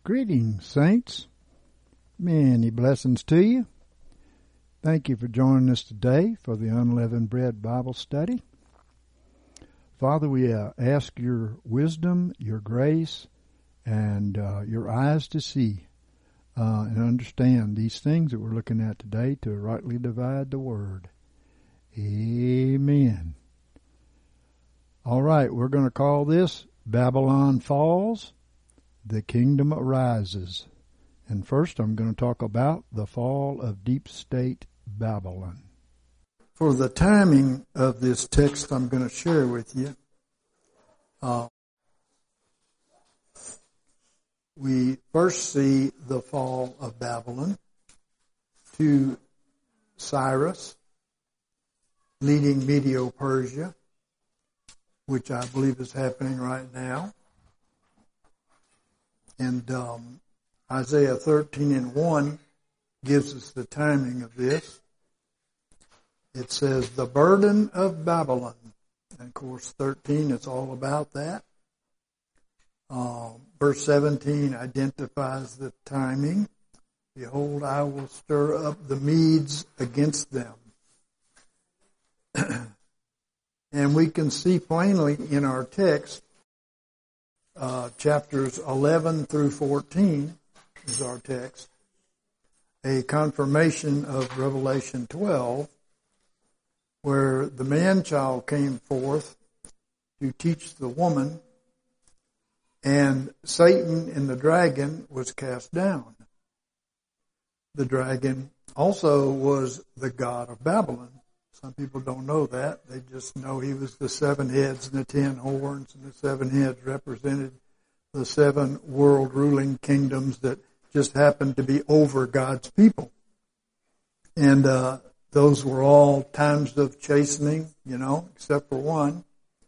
Greetings, saints. Many blessings to you. Thank you for joining us today for the Unleavened Bread Bible Study. Father, we ask your wisdom, your grace, and your eyes to see and understand these things that we're looking at today to rightly divide the word. Amen. All right, we're going to call this Babylon Falls, the Kingdom Arises. And first I'm going to talk about the fall of deep state Babylon. For the timing of this text I'm going to share with you, we first see the fall of Babylon to Cyrus, leading Medo-Persia, which I believe is happening right now. And Isaiah 13:1 gives us the timing of this. It says, the burden of Babylon. And of course, 13 is all about that. Verse 17 identifies the timing. Behold, I will stir up the Medes against them. And we can see plainly in our text, chapters 11 through 14 is our text, a confirmation of Revelation 12, where the man-child came forth to teach the woman, and Satan and the dragon was cast down. The dragon also was the god of Babylon. Some people don't know that. They just know he was the 7 heads and the 10 horns, and the 7 heads represented the 7 world ruling kingdoms that just happened to be over God's people. And those were all times of chastening, except for one.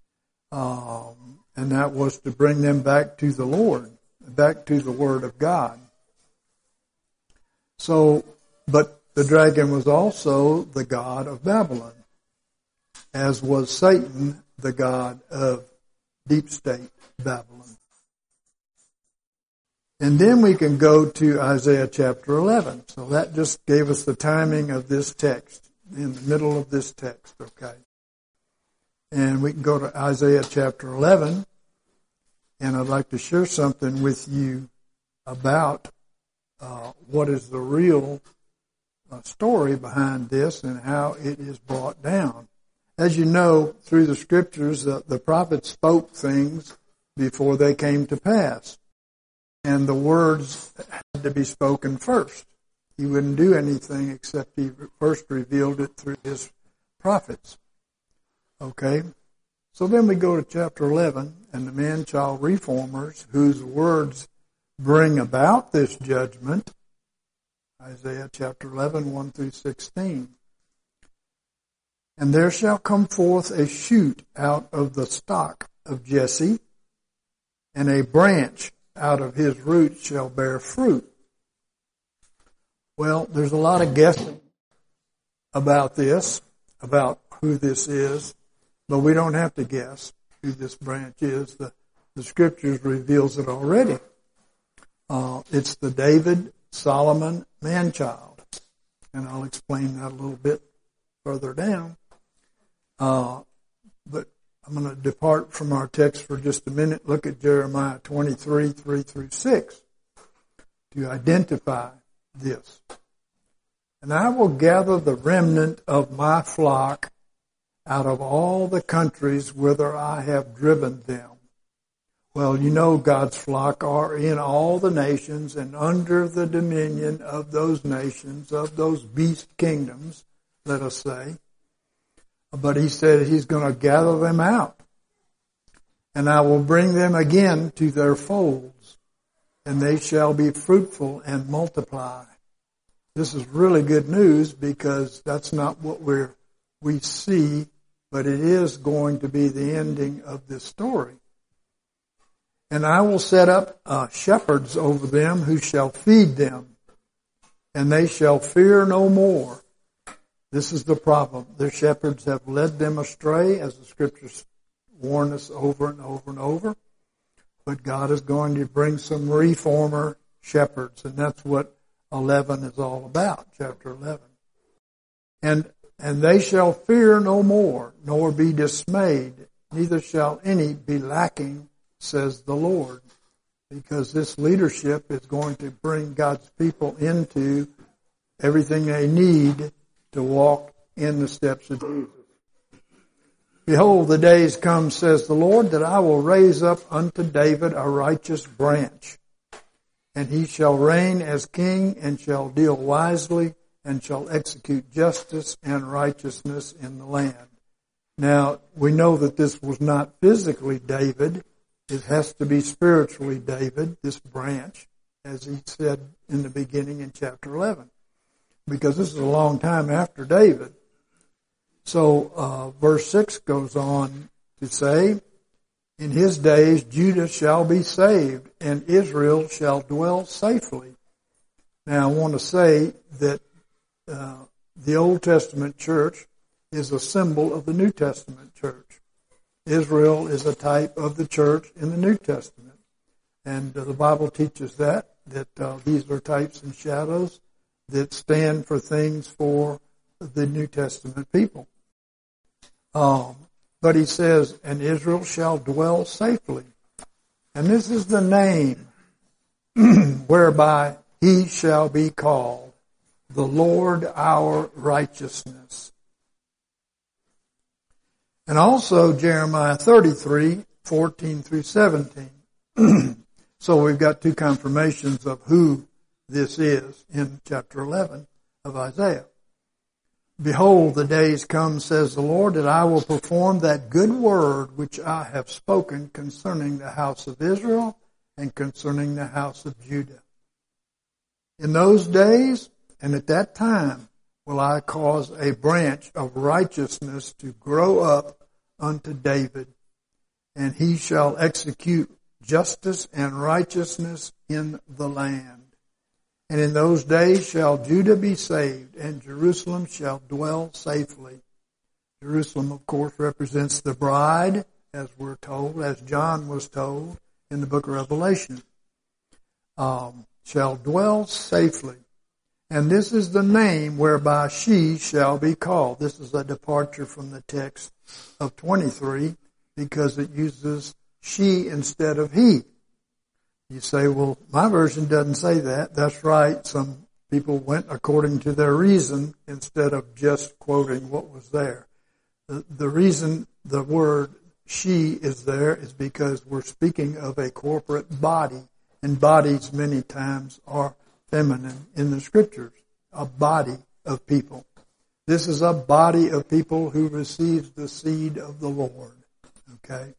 And that was to bring them back to the Lord, back to the Word of God. So, but the dragon was also the god of Babylon, as was Satan the god of deep state Babylon. And then we can go to Isaiah chapter 11. So that just gave us the timing of this text, in the middle of this text, okay? And we can go to Isaiah chapter 11, and I'd like to share something with you about what is the real story behind this and how it is brought down. As you know, through the scriptures, the prophets spoke things before they came to pass. And the words had to be spoken first. He wouldn't do anything except he first revealed it through his prophets. Okay? So then we go to chapter 11, and the man-child reformers, whose words bring about this judgment, Isaiah chapter 11, 1 through 16. And there shall come forth a shoot out of the stock of Jesse, and a branch out of his roots shall bear fruit. Well, there's a lot of guessing about this, about who this is, but we don't have to guess who this branch is. The scriptures reveals it already. It's the David Solomon man-child. And I'll explain that a little bit further down. But I'm going to depart from our text for just a minute. Look at Jeremiah 23, 3 through 6 to identify this. And I will gather the remnant of my flock out of all the countries whither I have driven them. Well, God's flock are in all the nations and under the dominion of those nations, of those beast kingdoms, let us say. But he said he's going to gather them out. And I will bring them again to their folds, and they shall be fruitful and multiply. This is really good news because that's not what we see, but it is going to be the ending of this story. And I will set up shepherds over them who shall feed them, and they shall fear no more. This is the problem. Their shepherds have led them astray, as the scriptures warn us over and over and over. But God is going to bring some reformer shepherds. And that's what 11 is all about, chapter 11. And they shall fear no more, nor be dismayed, neither shall any be lacking, says the Lord. Because this leadership is going to bring God's people into everything they need to walk in the steps of Jesus. Behold, the days come, says the Lord, that I will raise up unto David a righteous branch, and he shall reign as king, and shall deal wisely, and shall execute justice and righteousness in the land. Now, we know that this was not physically David. It has to be spiritually David, this branch, as he said in the beginning in chapter 11. Because this is a long time after David. So, verse 6 goes on to say, in his days Judah shall be saved, and Israel shall dwell safely. Now, I want to say that the Old Testament church is a symbol of the New Testament church. Israel is a type of the church in the New Testament. And the Bible teaches that these are types and shadows that stand for things for the New Testament people. But he says, and Israel shall dwell safely. And this is the name whereby he shall be called, the Lord our righteousness. And also Jeremiah 33, 14 through 17. So we've got two confirmations of who this is in chapter 11 of Isaiah. Behold, the days come, says the Lord, that I will perform that good word which I have spoken concerning the house of Israel and concerning the house of Judah. In those days and at that time will I cause a branch of righteousness to grow up unto David, and he shall execute justice and righteousness in the land. And in those days shall Judah be saved, and Jerusalem shall dwell safely. Jerusalem, of course, represents the bride, as we're told, as John was told in the book of Revelation. Shall dwell safely. And this is the name whereby she shall be called. This is a departure from the text of 23, because it uses she instead of he. You say, well, my version doesn't say that. That's right. Some people went according to their reason instead of just quoting what was there. The reason the word she is there is because we're speaking of a corporate body, and bodies many times are feminine in the scriptures. A body of people. This is a body of people who receives the seed of the Lord. Okay?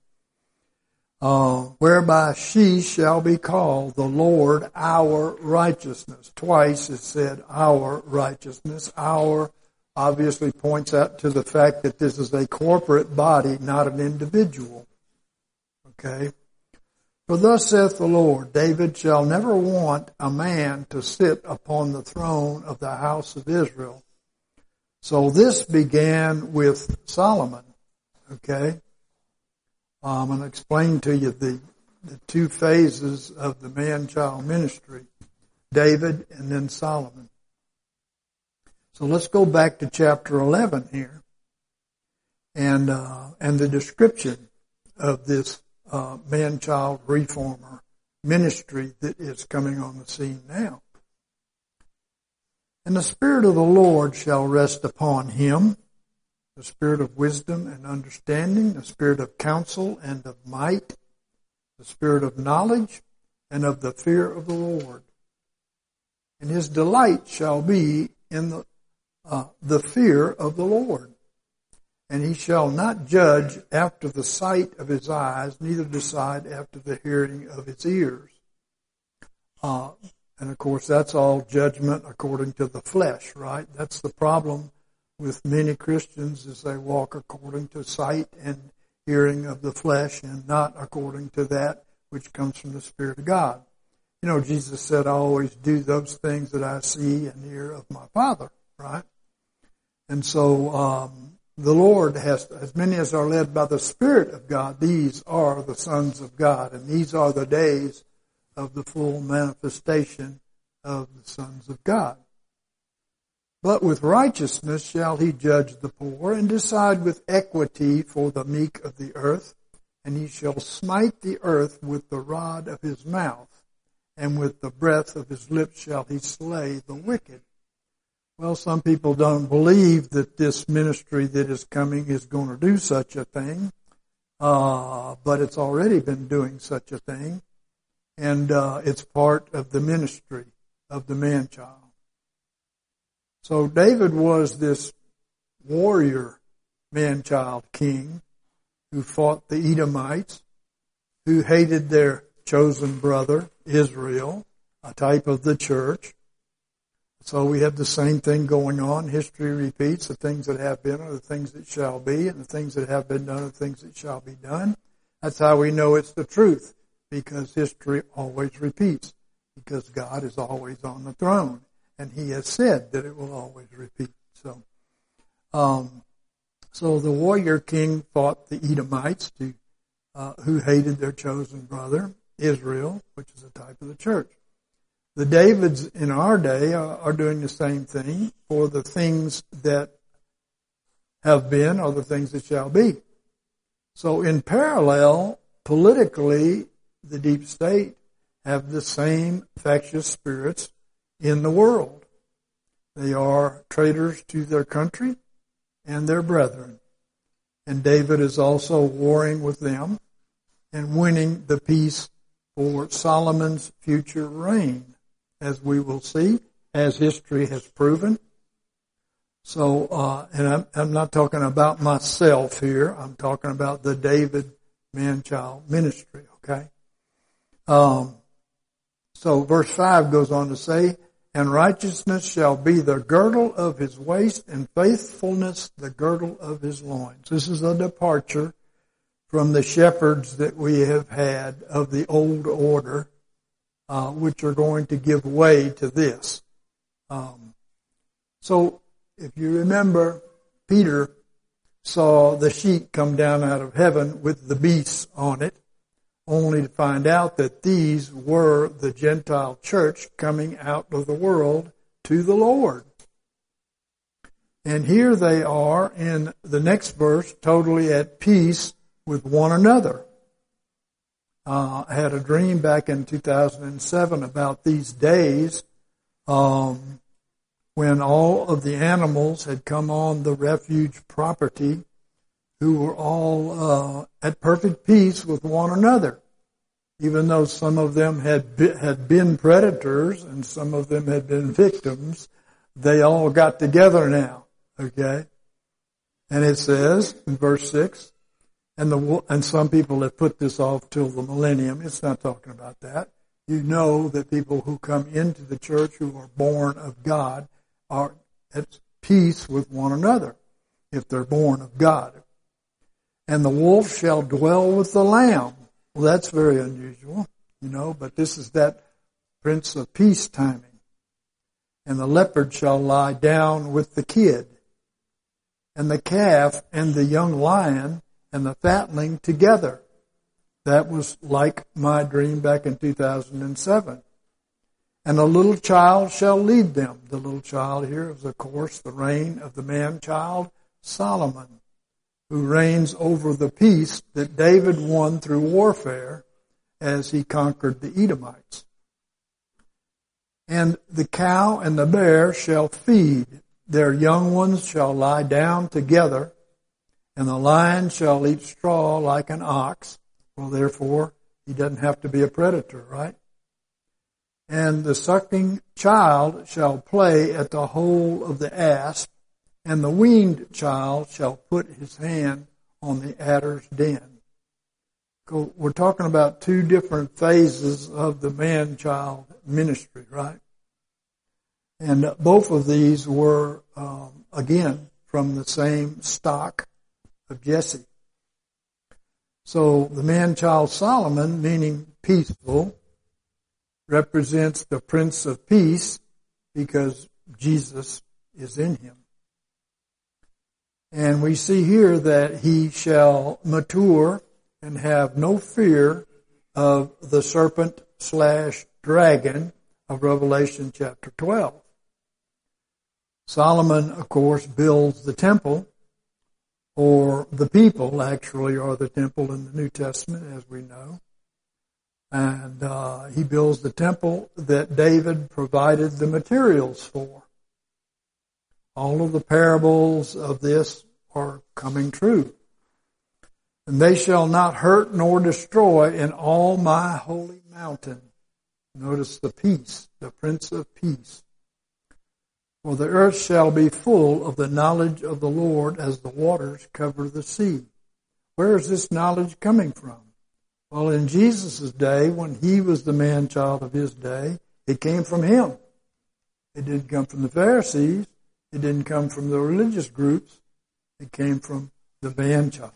Whereby she shall be called the Lord our righteousness. Twice it said our righteousness. Our obviously points out to the fact that this is a corporate body, not an individual. Okay? For thus saith the Lord, David shall never want a man to sit upon the throne of the house of Israel. So this began with Solomon. Okay? I'm going to explain to you the two phases of the man-child ministry, David and then Solomon. So let's go back to chapter 11 here, and the description of this man-child reformer ministry that is coming on the scene now. And the Spirit of the Lord shall rest upon him, the Spirit of wisdom and understanding, the Spirit of counsel and of might, the Spirit of knowledge and of the fear of the Lord. And his delight shall be in the fear of the Lord. And he shall not judge after the sight of his eyes, neither decide after the hearing of his ears. And of course, that's all judgment according to the flesh, right? That's the problem with many Christians, is they walk according to sight and hearing of the flesh and not according to that which comes from the Spirit of God. You know, Jesus said, I always do those things that I see and hear of my Father, right? And so, the Lord has, as many as are led by the Spirit of God, these are the sons of God, and these are the days of the full manifestation of the sons of God. But with righteousness shall he judge the poor, and decide with equity for the meek of the earth. And he shall smite the earth with the rod of his mouth, and with the breath of his lips shall he slay the wicked. Well, some people don't believe that this ministry that is coming is going to do such a thing, but it's already been doing such a thing, and it's part of the ministry of the man-child. So David was this warrior man-child king who fought the Edomites, who hated their chosen brother, Israel, a type of the church. So we have the same thing going on. History repeats. The things that have been are the things that shall be, and the things that have been done are the things that shall be done. That's how we know it's the truth, because history always repeats, because God is always on the throne, and he has said that it will always repeat. So the warrior king fought the Edomites who hated their chosen brother, Israel, which is a type of the church. The Davids in our day are doing the same thing, for the things that have been are the things that shall be. So in parallel, politically, the deep state have the same factious spirits in the world. They are traitors to their country and their brethren. And David is also warring with them and winning the peace for Solomon's future reign, as we will see, as history has proven. So, and I'm not talking about myself here. I'm talking about the David man-child ministry, okay? So verse 5 goes on to say, and righteousness shall be the girdle of his waist, and faithfulness the girdle of his loins. This is a departure from the shepherds that we have had of the old order, which are going to give way to this. So if you remember, Peter saw the sheet come down out of heaven with the beasts on it, only to find out that these were the Gentile church coming out of the world to the Lord. And here they are in the next verse, totally at peace with one another. I had a dream back in 2007 about these days when all of the animals had come on the refuge property, who were all at perfect peace with one another. Even though some of them had been predators and some of them had been victims, they all got together now, okay? And it says in verse 6, and some people have put this off till the millennium. It's not talking about that. You know that people who come into the church who are born of God are at peace with one another, if they're born of God. And the wolf shall dwell with the lamb. Well, that's very unusual, but this is that Prince of Peace timing. And the leopard shall lie down with the kid, and the calf and the young lion and the fatling together. That was like my dream back in 2007. And a little child shall lead them. The little child here is, of course, the reign of the man-child, Solomon, who reigns over the peace that David won through warfare as he conquered the Edomites. And the cow and the bear shall feed. Their young ones shall lie down together, and the lion shall eat straw like an ox. Well, therefore, he doesn't have to be a predator, right? And the sucking child shall play at the hole of the asp, and the weaned child shall put his hand on the adder's den. We're talking about two different phases of the man-child ministry, right? And both of these were, again, from the same stock of Jesse. So the man-child Solomon, meaning peaceful, represents the Prince of Peace because Jesus is in him. And we see here that he shall mature and have no fear of the serpent/dragon of Revelation chapter 12. Solomon, of course, builds the temple, or the people actually are the temple in the New Testament, as we know. And he builds the temple that David provided the materials for. All of the parables of this are coming true. And they shall not hurt nor destroy in all my holy mountain. Notice the peace, the Prince of Peace. For the earth shall be full of the knowledge of the Lord as the waters cover the sea. Where is this knowledge coming from? Well, in Jesus' day, when he was the man-child of his day, it came from him. It didn't come from the Pharisees. It didn't come from the religious groups. It came from the man-child.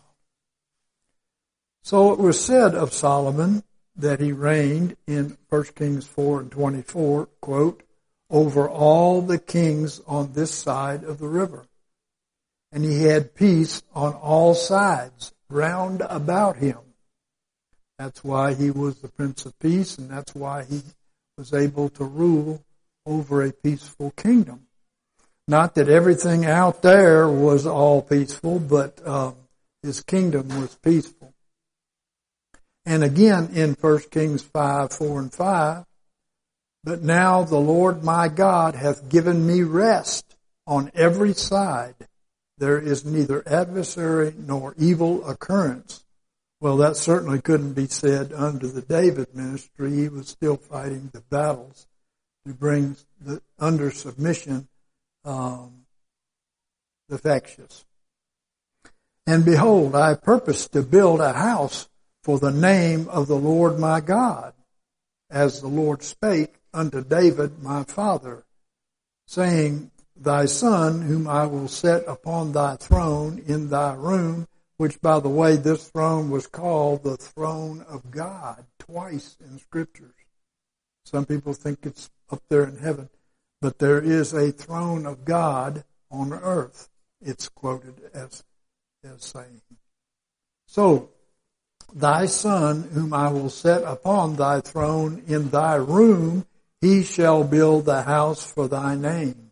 So it was said of Solomon that he reigned in 1 Kings 4:24, quote, over all the kings on this side of the river. And he had peace on all sides round about him. That's why he was the Prince of Peace, and that's why he was able to rule over a peaceful kingdom. Not that everything out there was all peaceful, but his kingdom was peaceful. And again in 1 Kings 5:4-5, but now the Lord my God hath given me rest on every side. There is neither adversary nor evil occurrence. Well, that certainly couldn't be said under the David ministry. He was still fighting the battles to bring under submission the factious. And behold, I purpose to build a house for the name of the Lord my God, as the Lord spake unto David my father, saying, thy son, whom I will set upon thy throne in thy room, which, by the way, this throne was called the throne of God twice in Scriptures. Some people think it's up there in heaven, but there is a throne of God on earth. It's quoted as saying. So, thy son, whom I will set upon thy throne in thy room, he shall build the house for thy name.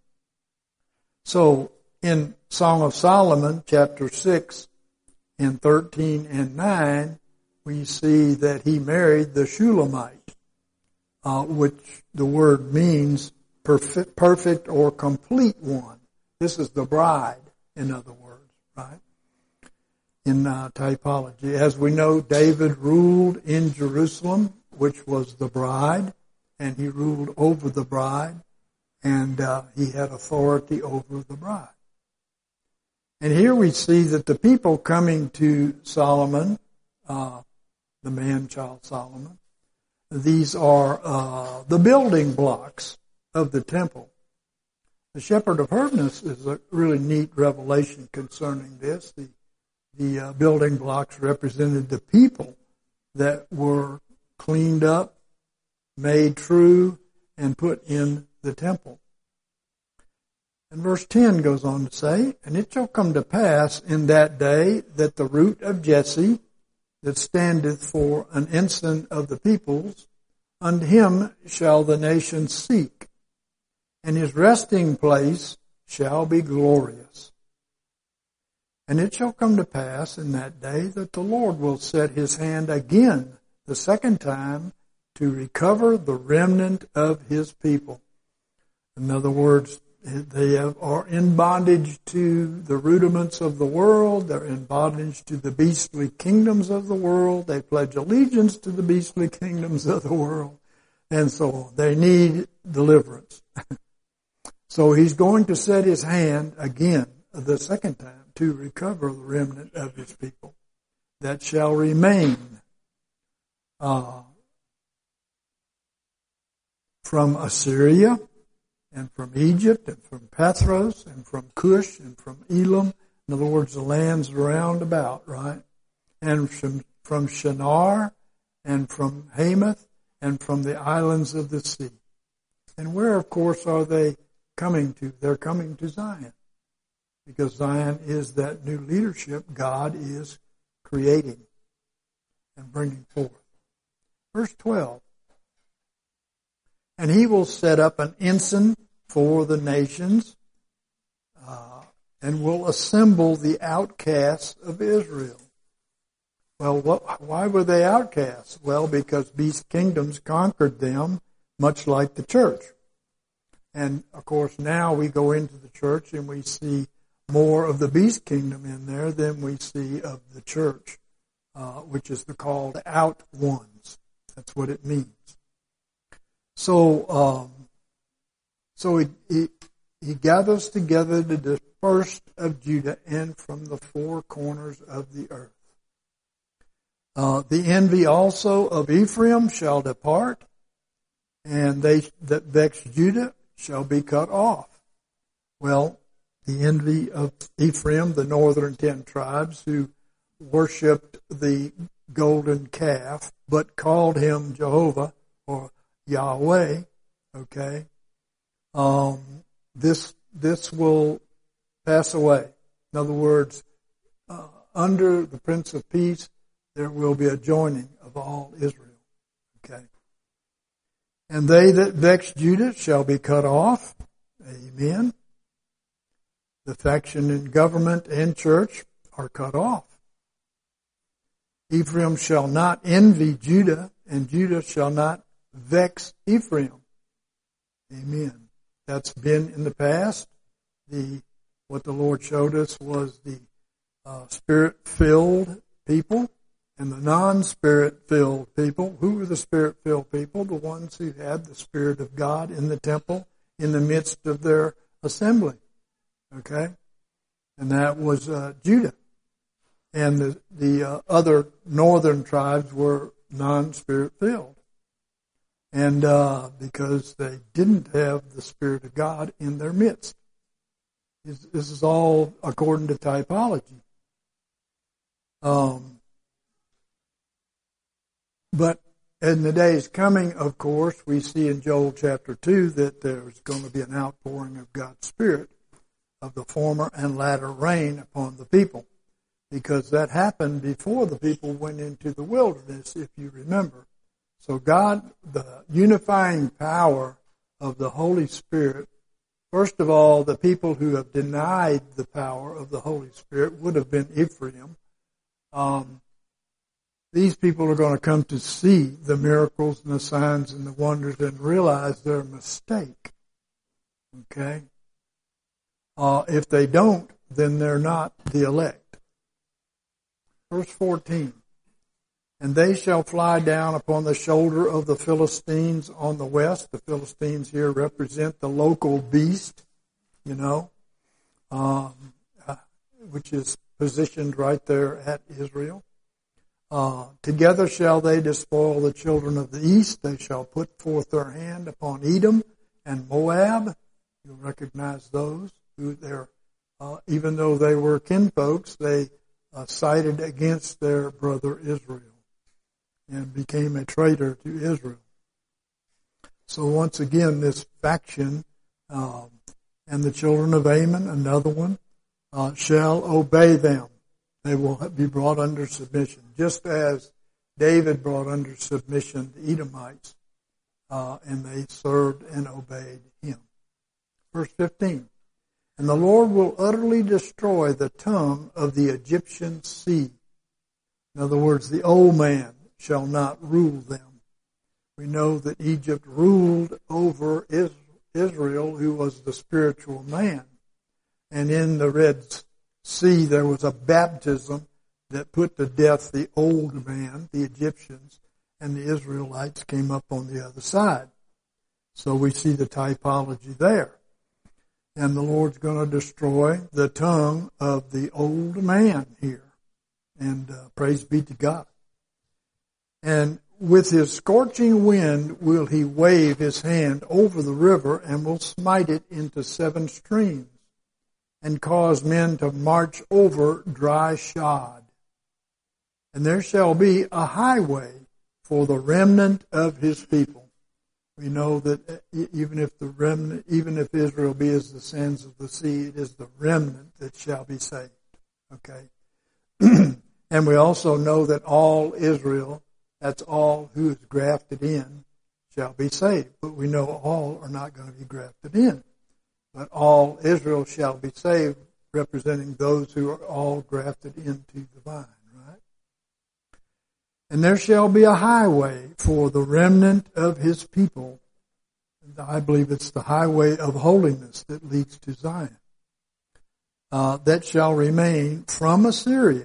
So, in Song of Solomon, chapter 6, in 13 and 9, we see that he married the Shulamite, which the word means perfect or complete one. This is the bride, in other words, right? In typology. As we know, David ruled in Jerusalem, which was the bride, and he ruled over the bride, and he had authority over the bride. And here we see that the people coming to Solomon, the man-child Solomon, these are the building blocks of the temple. The Shepherd of Hermas is a really neat revelation concerning this. The building blocks represented the people that were cleaned up, made true, and put in the temple. And verse 10 goes on to say, and it shall come to pass in that day that the root of Jesse, that standeth for an ensign of the peoples, unto him shall the nations seek, and his resting place shall be glorious. And it shall come to pass in that day that the Lord will set his hand again, the second time, to recover the remnant of his people. In other words, they are in bondage to the rudiments of the world. They're in bondage to the beastly kingdoms of the world. They pledge allegiance to the beastly kingdoms of the world. And so on. They need deliverance. So he's going to set his hand again, the second time, to recover the remnant of his people that shall remain from Assyria, and from Egypt, and from Pathros, and from Cush, and from Elam. In other words, the lands round about, right? And from Shinar, and from Hamath, and from the islands of the sea. And where, of course, are they coming to? They're coming to Zion. Because Zion is that new leadership God is creating and bringing forth. Verse 12. And he will set up an ensign for the nations, and will assemble the outcasts of Israel. Well, why were they outcasts? Well, because beast kingdoms conquered them, much like the church. And, of course, now we go into the church and we see more of the beast kingdom in there than we see of the church, which is the called out ones. That's what it means. So he gathers together the dispersed of Judah and from the four corners of the earth. The envy also of Ephraim shall depart, and they that vex Judah shall be cut off. Well, the envy of Ephraim, the northern 10 tribes who worshipped the golden calf, but called him Jehovah or Yahweh, okay, this will pass away. In other words, under the Prince of Peace, there will be a joining of all Israel, okay. And they that vex Judah shall be cut off, amen. The faction in government and church are cut off. Ephraim shall not envy Judah, and Judah shall not vex Ephraim. Amen. That's been in the past. What the Lord showed us was the Spirit-filled people and the non-Spirit-filled people. Who were the Spirit-filled people? The ones who had the Spirit of God in the temple in the midst of their assembly. Okay? And that was Judah. And the other northern tribes were non-Spirit-filled. And because they didn't have the Spirit of God in their midst. This is all according to typology. But in the days coming, of course, we see in Joel chapter 2 that there's going to be an outpouring of God's Spirit of the former and latter rain upon the people. Because that happened before the people went into the wilderness, if you remember. So God, the unifying power of the Holy Spirit, first of all, the people who have denied the power of the Holy Spirit would have been Ephraim. These people are going to come to see the miracles and the signs and the wonders and realize their mistake. Okay? If they don't, then they're not the elect. Verse 14. And they shall fly down upon the shoulder of the Philistines on the west. The Philistines here represent the local beast, which is positioned right there at Israel. Together shall they despoil the children of the east. They shall put forth their hand upon Edom and Moab. You'll recognize those who they're, even though they were kinfolks, they sided against their brother Israel and became a traitor to Israel. So once again, this faction and the children of Ammon, another one, shall obey them. They will be brought under submission, just as David brought under submission the Edomites, and they served and obeyed him. Verse 15. And the Lord will utterly destroy the tongue of the Egyptian sea. In other words, the old man shall not rule them. We know that Egypt ruled over Israel, who was the spiritual man. And in the Red Sea, there was a baptism that put to death the old man, the Egyptians, and the Israelites came up on the other side. So we see the typology there. And the Lord's going to destroy the tongue of the old man here. And praise be to God. And with his scorching wind will he wave his hand over the river and will smite it into 7 streams and cause men to march over dry shod. And there shall be a highway for the remnant of his people. We know that even if Israel be as the sands of the sea, it is the remnant that shall be saved. Okay? And we also know that all Israel That's all who is grafted in shall be saved. But we know all are not going to be grafted in. But all Israel shall be saved, representing those who are all grafted into the vine, right? And there shall be a highway for the remnant of his people. I believe it's the highway of holiness that leads to Zion. That shall remain from Assyria.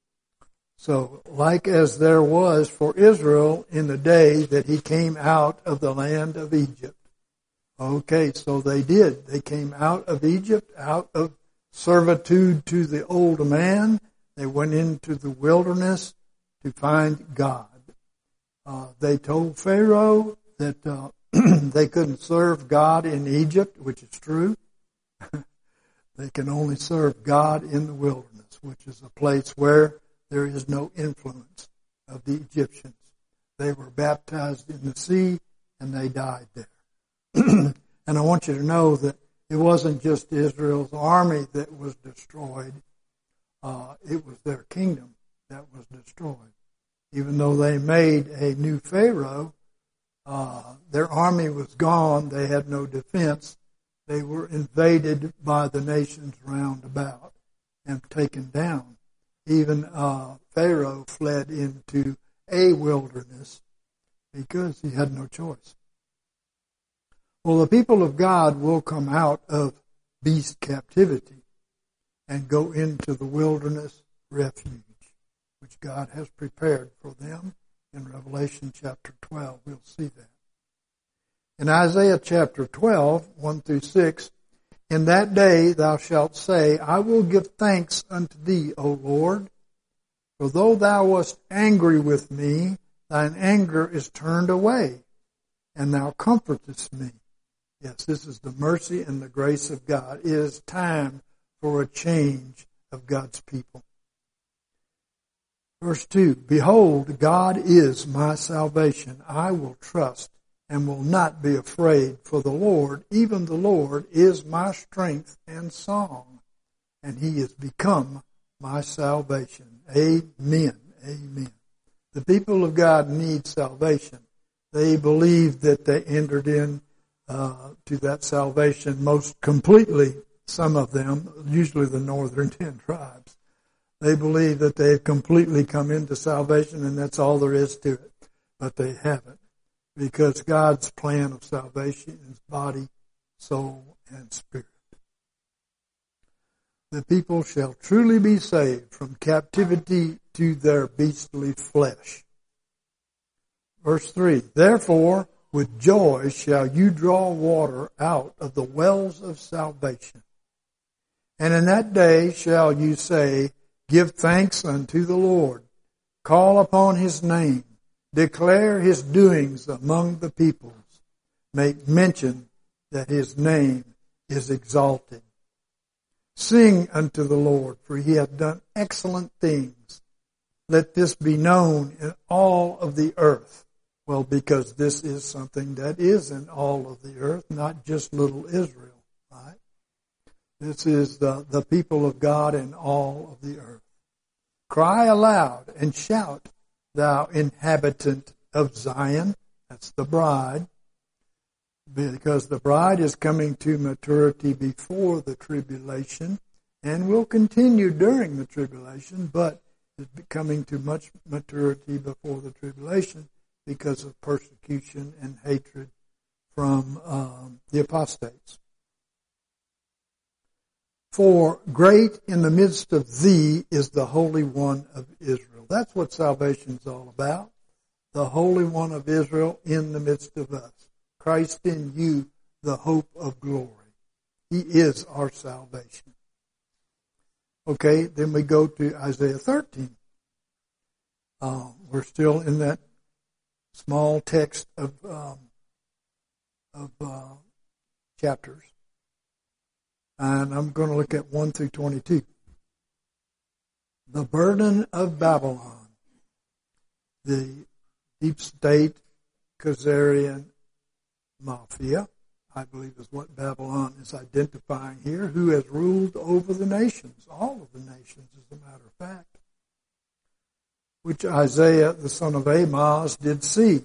So, like as there was for Israel in the day that he came out of the land of Egypt. Okay, so they did. They came out of Egypt, out of servitude to the old man. They went into the wilderness to find God. They told Pharaoh that they couldn't serve God in Egypt, which is true. They can only serve God in the wilderness, which is a place where there is no influence of the Egyptians. They were baptized in the sea and they died there. And I want you to know that it wasn't just Israel's army that was destroyed. It was their kingdom that was destroyed. Even though they made a new Pharaoh, their army was gone. They had no defense. They were invaded by the nations round about and taken down. Even Pharaoh fled into a wilderness because he had no choice. Well, the people of God will come out of beast captivity and go into the wilderness refuge, which God has prepared for them in Revelation chapter 12. We'll see that. In Isaiah chapter 12, 1 through 6, in that day thou shalt say, I will give thanks unto thee, O Lord, for though thou wast angry with me, thine anger is turned away, and thou comfortest me. Yes, this is the mercy and the grace of God. It is time for a change of God's people. Verse 2, behold, God is my salvation. I will trust and will not be afraid, for the Lord, even the Lord, is my strength and song, and he is become my salvation. Amen. Amen. The people of God need salvation. They believe that they entered in to that salvation most completely, some of them, usually the northern 10 tribes. They believe that they've completely come into salvation and that's all there is to it. But they haven't. Because God's plan of salvation is body, soul, and spirit. The people shall truly be saved from captivity to their beastly flesh. Verse 3, therefore, with joy shall you draw water out of the wells of salvation. And in that day shall you say, give thanks unto the Lord. Call upon his name. Declare his doings among the peoples. Make mention that his name is exalted. Sing unto the Lord, for he hath done excellent things. Let this be known in all of the earth. Well, because this is something that is in all of the earth, not just little Israel, right? This is the people of God in all of the earth. Cry aloud and shout, thou inhabitant of Zion. That's the bride. Because the bride is coming to maturity before the tribulation and will continue during the tribulation, but is coming to much maturity before the tribulation because of persecution and hatred from the apostates. For great in the midst of thee is the Holy One of Israel. That's what salvation is all about. The Holy One of Israel in the midst of us. Christ in you, the hope of glory. He is our salvation. Okay, then we go to Isaiah 13. We're still in that small text of chapters. And I'm going to look at 1 through 22. The burden of Babylon. The deep state Khazarian mafia, I believe is what Babylon is identifying here, who has ruled over the nations, all of the nations as a matter of fact. which Isaiah the son of Amoz did see.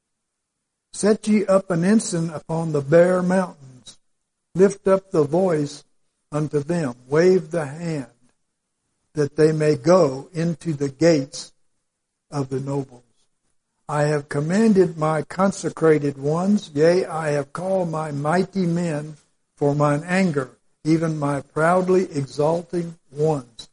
Set ye up an ensign upon the bare mountains. Lift up the voice unto them. Wave the hand, that they may go into the gates of the nobles. I have commanded my consecrated ones, yea, I have called my mighty men for mine anger, even my proudly exalting ones.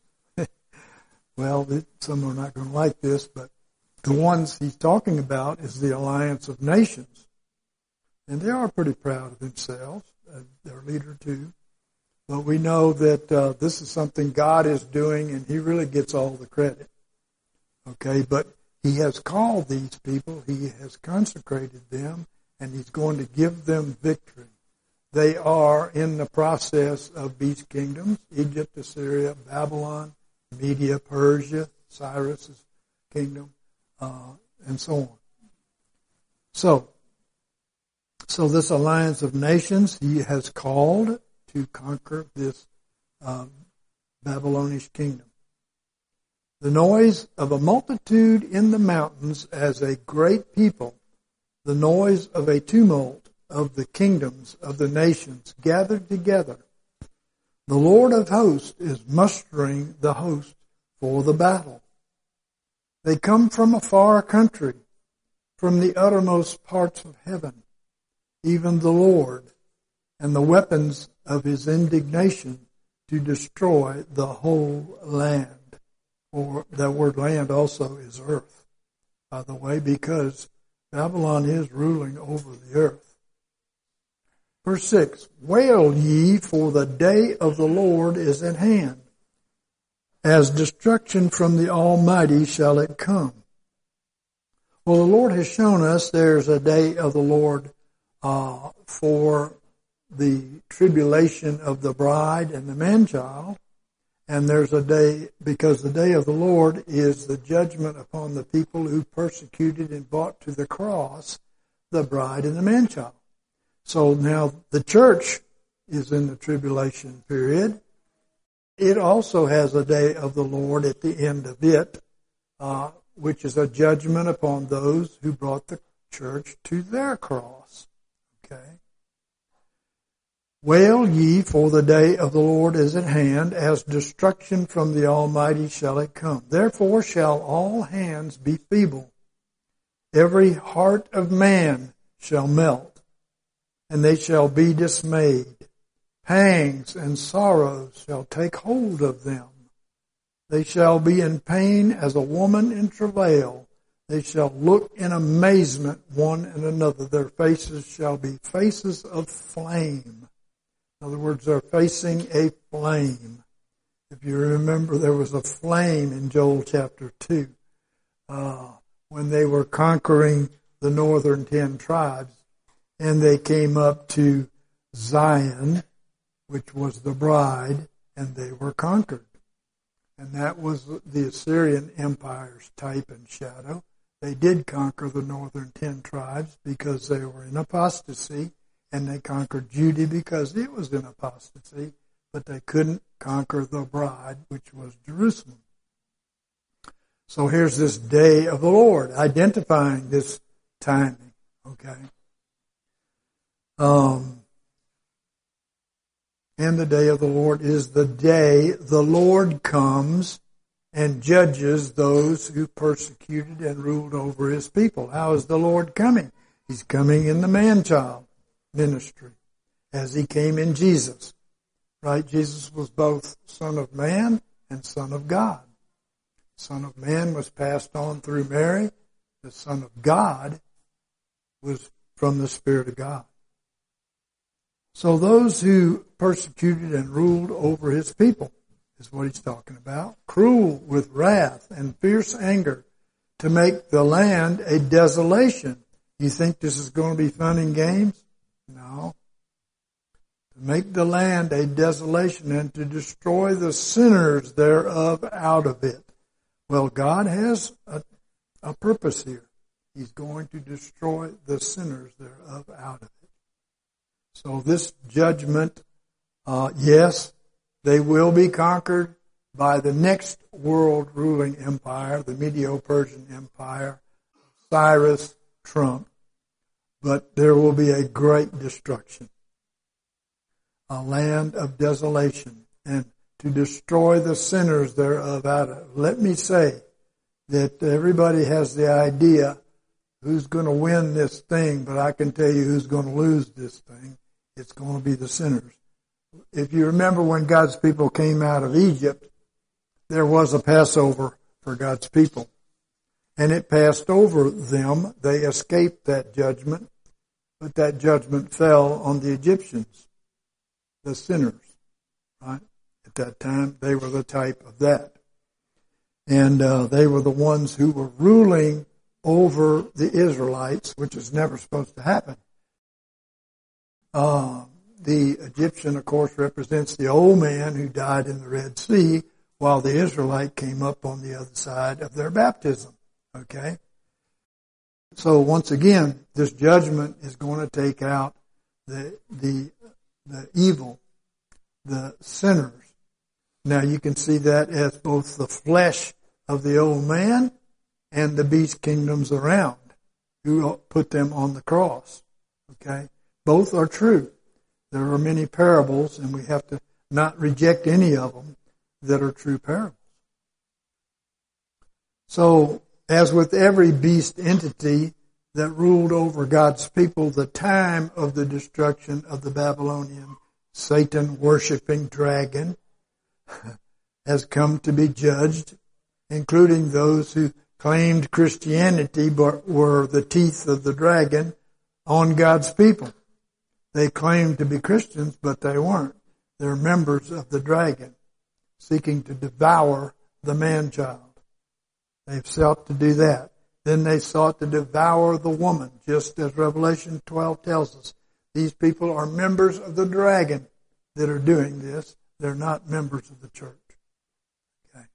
Well, some are not going to like this, but the ones he's talking about is the alliance of nations. And they are pretty proud of themselves, their leader too. But we know that this is something God is doing, and he really gets all the credit. Okay, but he has called these people, he has consecrated them, and he's going to give them victory. They are in the process of beast kingdoms, Egypt, Assyria, Babylon, Media, Persia, Cyrus's kingdom, and so on. So this alliance of nations, he has called to conquer this Babylonish kingdom. The noise of a multitude in the mountains as a great people, the noise of a tumult of the kingdoms of the nations gathered together. The Lord of hosts is mustering the host for the battle. They come from a far country, from the uttermost parts of heaven, even the Lord, and the weapons of his indignation to destroy the whole land. Or that word land also is earth, by the way, because Babylon is ruling over the earth. Verse 6, wail ye, for the day of the Lord is at hand. As destruction from the Almighty shall it come. Well, the Lord has shown us there's a day of the Lord for the tribulation of the bride and the man-child. And there's a day, because the day of the Lord is the judgment upon the people who persecuted and brought to the cross the bride and the man-child. So now the church is in the tribulation period. It also has a day of the Lord at the end of it, which is a judgment upon those who brought the church to their cross. Okay. Wail ye, for the day of the Lord is at hand, as destruction from the Almighty shall it come. Therefore shall all hands be feeble. Every heart of man shall melt, and they shall be dismayed. Pangs and sorrows shall take hold of them. They shall be in pain as a woman in travail. They shall look in amazement one and another. Their faces shall be faces of flame. In other words, they're facing a flame. If you remember, there was a flame in Joel chapter 2 when they were conquering the northern 10 tribes, and they came up to Zion, which was the bride, and they were conquered. And that was the Assyrian Empire's type and shadow. They did conquer the northern 10 tribes because they were in apostasy, and they conquered Judah because it was in apostasy, but they couldn't conquer the bride, which was Jerusalem. So here's this day of the Lord, identifying this timing, okay? And the day of the Lord is the day the Lord comes and judges those who persecuted and ruled over his people. How is the Lord coming? He's coming in the man-child ministry, as he came in Jesus. Right? Jesus was both Son of Man and Son of God. Son of Man was passed on through Mary. The Son of God was from the Spirit of God. So those who persecuted and ruled over his people is what he's talking about. Cruel with wrath and fierce anger to make the land a desolation. You think this is going to be fun and games? No. To make the land a desolation and to destroy the sinners thereof out of it. Well, God has a purpose here. He's going to destroy the sinners thereof out of it. So this judgment, yes, they will be conquered, by the next world ruling empire, the Medo-Persian Empire, Cyrus Trump. But there will be a great destruction, a land of desolation, and to destroy the sinners thereof out of. Let me say that everybody has the idea who's going to win this thing, but I can tell you who's going to lose this thing. It's going to be the sinners. If you remember when God's people came out of Egypt, there was a Passover for God's people. And it passed over them. They escaped that judgment, but that judgment fell on the Egyptians, the sinners, right? At that time, they were the type of that. And they were the ones who were ruling over the Israelites, which is never supposed to happen. The Egyptian, of course, represents the old man who died in the Red Sea, while the Israelite came up on the other side of their baptism. Okay? So once again, this judgment is going to take out the evil, the sinners. Now you can see that as both the flesh of the old man and the beast kingdoms around who put them on the cross. Okay? Both are true. There are many parables, and we have to not reject any of them that are true parables. So, as with every beast entity that ruled over God's people, the time of the destruction of the Babylonian Satan-worshipping dragon has come to be judged, including those who claimed Christianity but were the teeth of the dragon on God's people. They claimed to be Christians, but they weren't. They're members of the dragon, seeking to devour the man-child. They've sought to do that. Then they sought to devour the woman, just as Revelation 12 tells us. These people are members of the dragon that are doing this. They're not members of the church. Okay.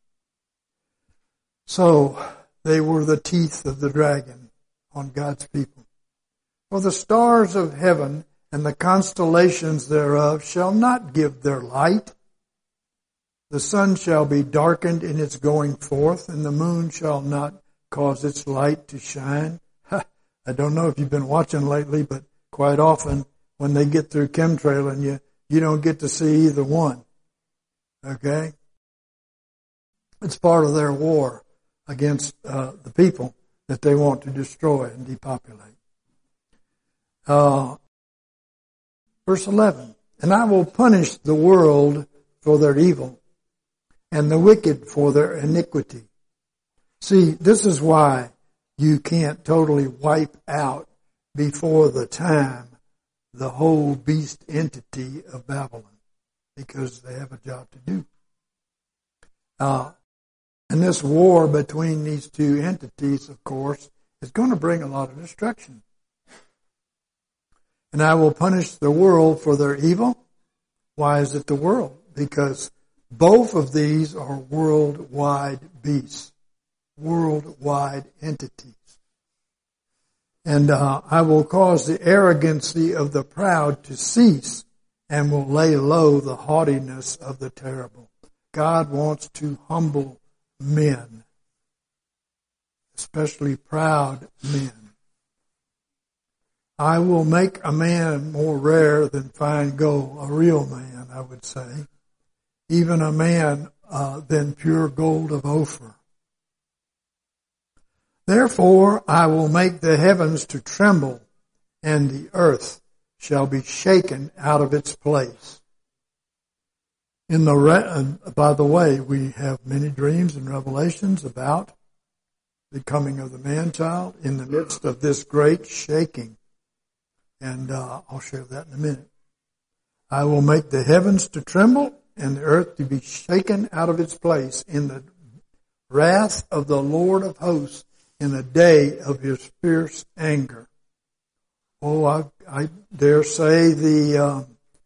So, they were the teeth of the dragon on God's people. For the stars of heaven and the constellations thereof shall not give their light. The sun shall be darkened in its going forth, and the moon shall not cause its light to shine. I don't know if you've been watching lately, but quite often when they get through chemtrailing you don't get to see either one. Okay? It's part of their war against the people that they want to destroy and depopulate. Verse 11, and I will punish the world for their evil, and the wicked for their iniquity. See, this is why you can't totally wipe out before the time the whole beast entity of Babylon, because they have a job to do. And this war between these two entities, of course, is going to bring a lot of destruction. And I will punish the world for their evil. Why is it the world? Because both of these are worldwide beasts, worldwide entities. And I will cause the arrogancy of the proud to cease, and will lay low the haughtiness of the terrible. God wants to humble men, especially proud men. I will make a man more rare than fine gold, a real man, I would say, even a man than pure gold of Ophir. Therefore I will make the heavens to tremble, and the earth shall be shaken out of its place. By the way, we have many dreams and revelations about the coming of the man-child in the midst of this great shaking. And I'll share that in a minute. I will make the heavens to tremble and the earth to be shaken out of its place in the wrath of the Lord of hosts in the day of his fierce anger. Oh, I dare say the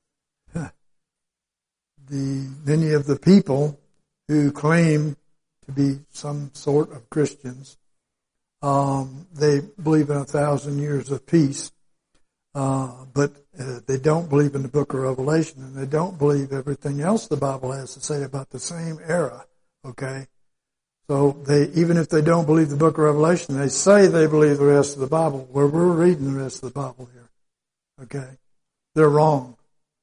many of the people who claim to be some sort of Christians, they believe in 1,000 years of peace. But they don't believe in the book of Revelation, and they don't believe everything else the Bible has to say about the same era. Okay? So even if they don't believe the book of Revelation, they say they believe the rest of the Bible. Well, we're reading the rest of the Bible here. Okay? They're wrong.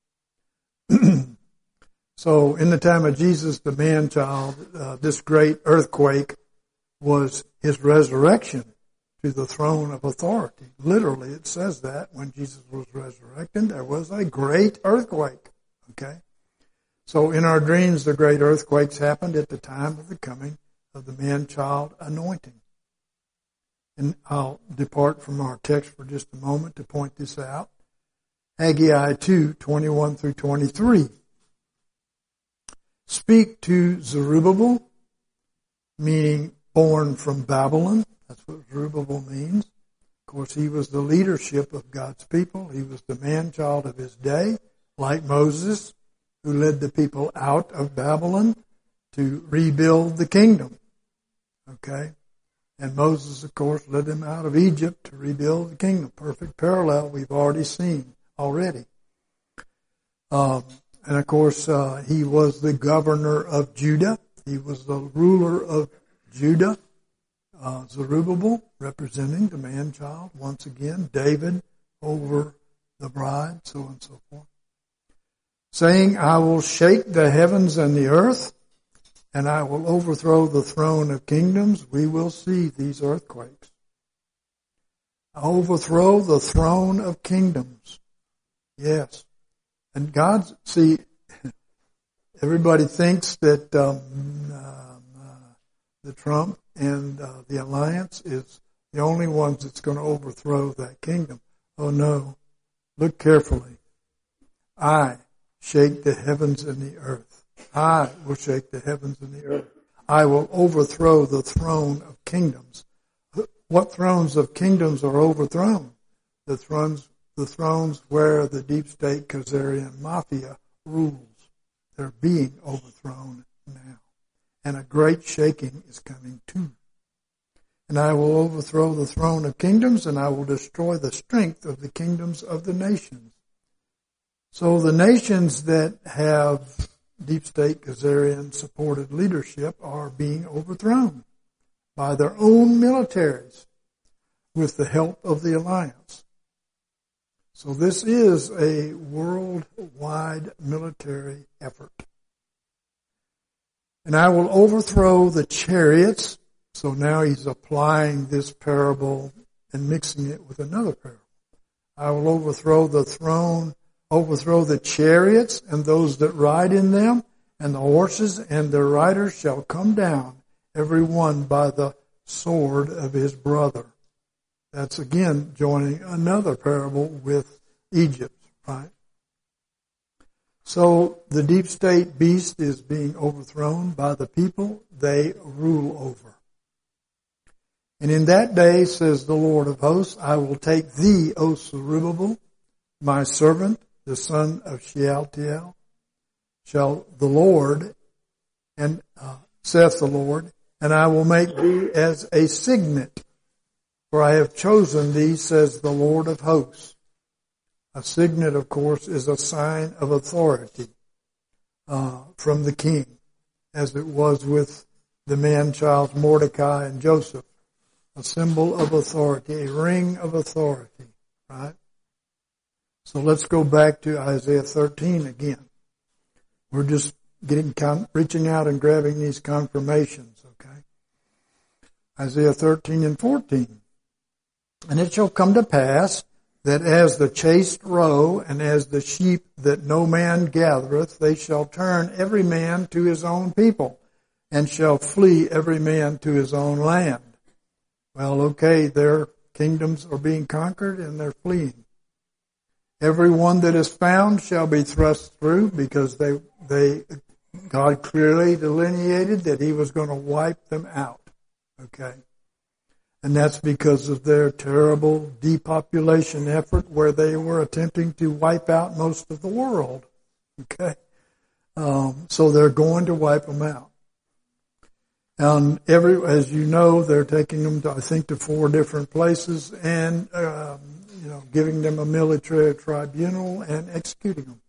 So in the time of Jesus, the man-child, this great earthquake was his resurrection to the throne of authority. Literally, it says that when Jesus was resurrected, there was a great earthquake. Okay? So in our dreams, the great earthquakes happened at the time of the coming of the man-child anointing. And I'll depart from our text for just a moment to point this out. Haggai 2:21 through 23. Speak to Zerubbabel, meaning born from Babylon. That's what Zerubbabel means. Of course, he was the leadership of God's people. He was the man-child of his day, like Moses, who led the people out of Babylon to rebuild the kingdom. Okay? And Moses, of course, led them out of Egypt to rebuild the kingdom. Perfect parallel we've already seen already. And of course, he was the governor of Judah. He was the ruler of Judah. Zerubbabel, representing the man-child, once again, David over the bride, so on and so forth. Saying, I will shake the heavens and the earth, and I will overthrow the throne of kingdoms. We will see these earthquakes. I overthrow the throne of kingdoms. Yes. And God, see, everybody thinks that the Trump and the alliance is the only ones that's going to overthrow that kingdom. Oh no. Look carefully. I shake the heavens and the earth. I will shake the heavens and the earth. I will overthrow the throne of kingdoms. What thrones of kingdoms are overthrown? The thrones where the deep state Khazarian mafia rules. They're being overthrown now. And a great shaking is coming too. And I will overthrow the throne of kingdoms, and I will destroy the strength of the kingdoms of the nations. So the nations that have deep state Khazarian supported leadership are being overthrown by their own militaries with the help of the alliance. So this is a worldwide military effort. And I will overthrow the chariots. So now he's applying this parable and mixing it with another parable. I will overthrow the throne, overthrow the chariots and those that ride in them, and the horses and their riders shall come down, every one by the sword of his brother. That's again joining another parable with Egypt, right? So the deep state beast is being overthrown by the people they rule over. And in that day, says the Lord of hosts, I will take thee, O Zerubbabel, my servant, the son of Shealtiel, shall the Lord, and saith the Lord, and I will make thee as a signet, for I have chosen thee, says the Lord of hosts. A signet, of course, is a sign of authority from the king, as it was with the man-child Mordecai and Joseph. A symbol of authority, a ring of authority, right? So let's go back to Isaiah 13 again. We're just reaching out and grabbing these confirmations, okay? Isaiah 13 and 14. And it shall come to pass that as the chaste roe and as the sheep that no man gathereth, they shall turn every man to his own people, and shall flee every man to his own land. Well, okay, their kingdoms are being conquered and they're fleeing. Every one that is found shall be thrust through, because God clearly delineated that he was going to wipe them out. Okay? And that's because of their terrible depopulation effort where they were attempting to wipe out most of the world. Okay? So they're going to wipe them out. And as you know, they're taking them to, I think, to 4 different places and, giving them a military tribunal and executing them.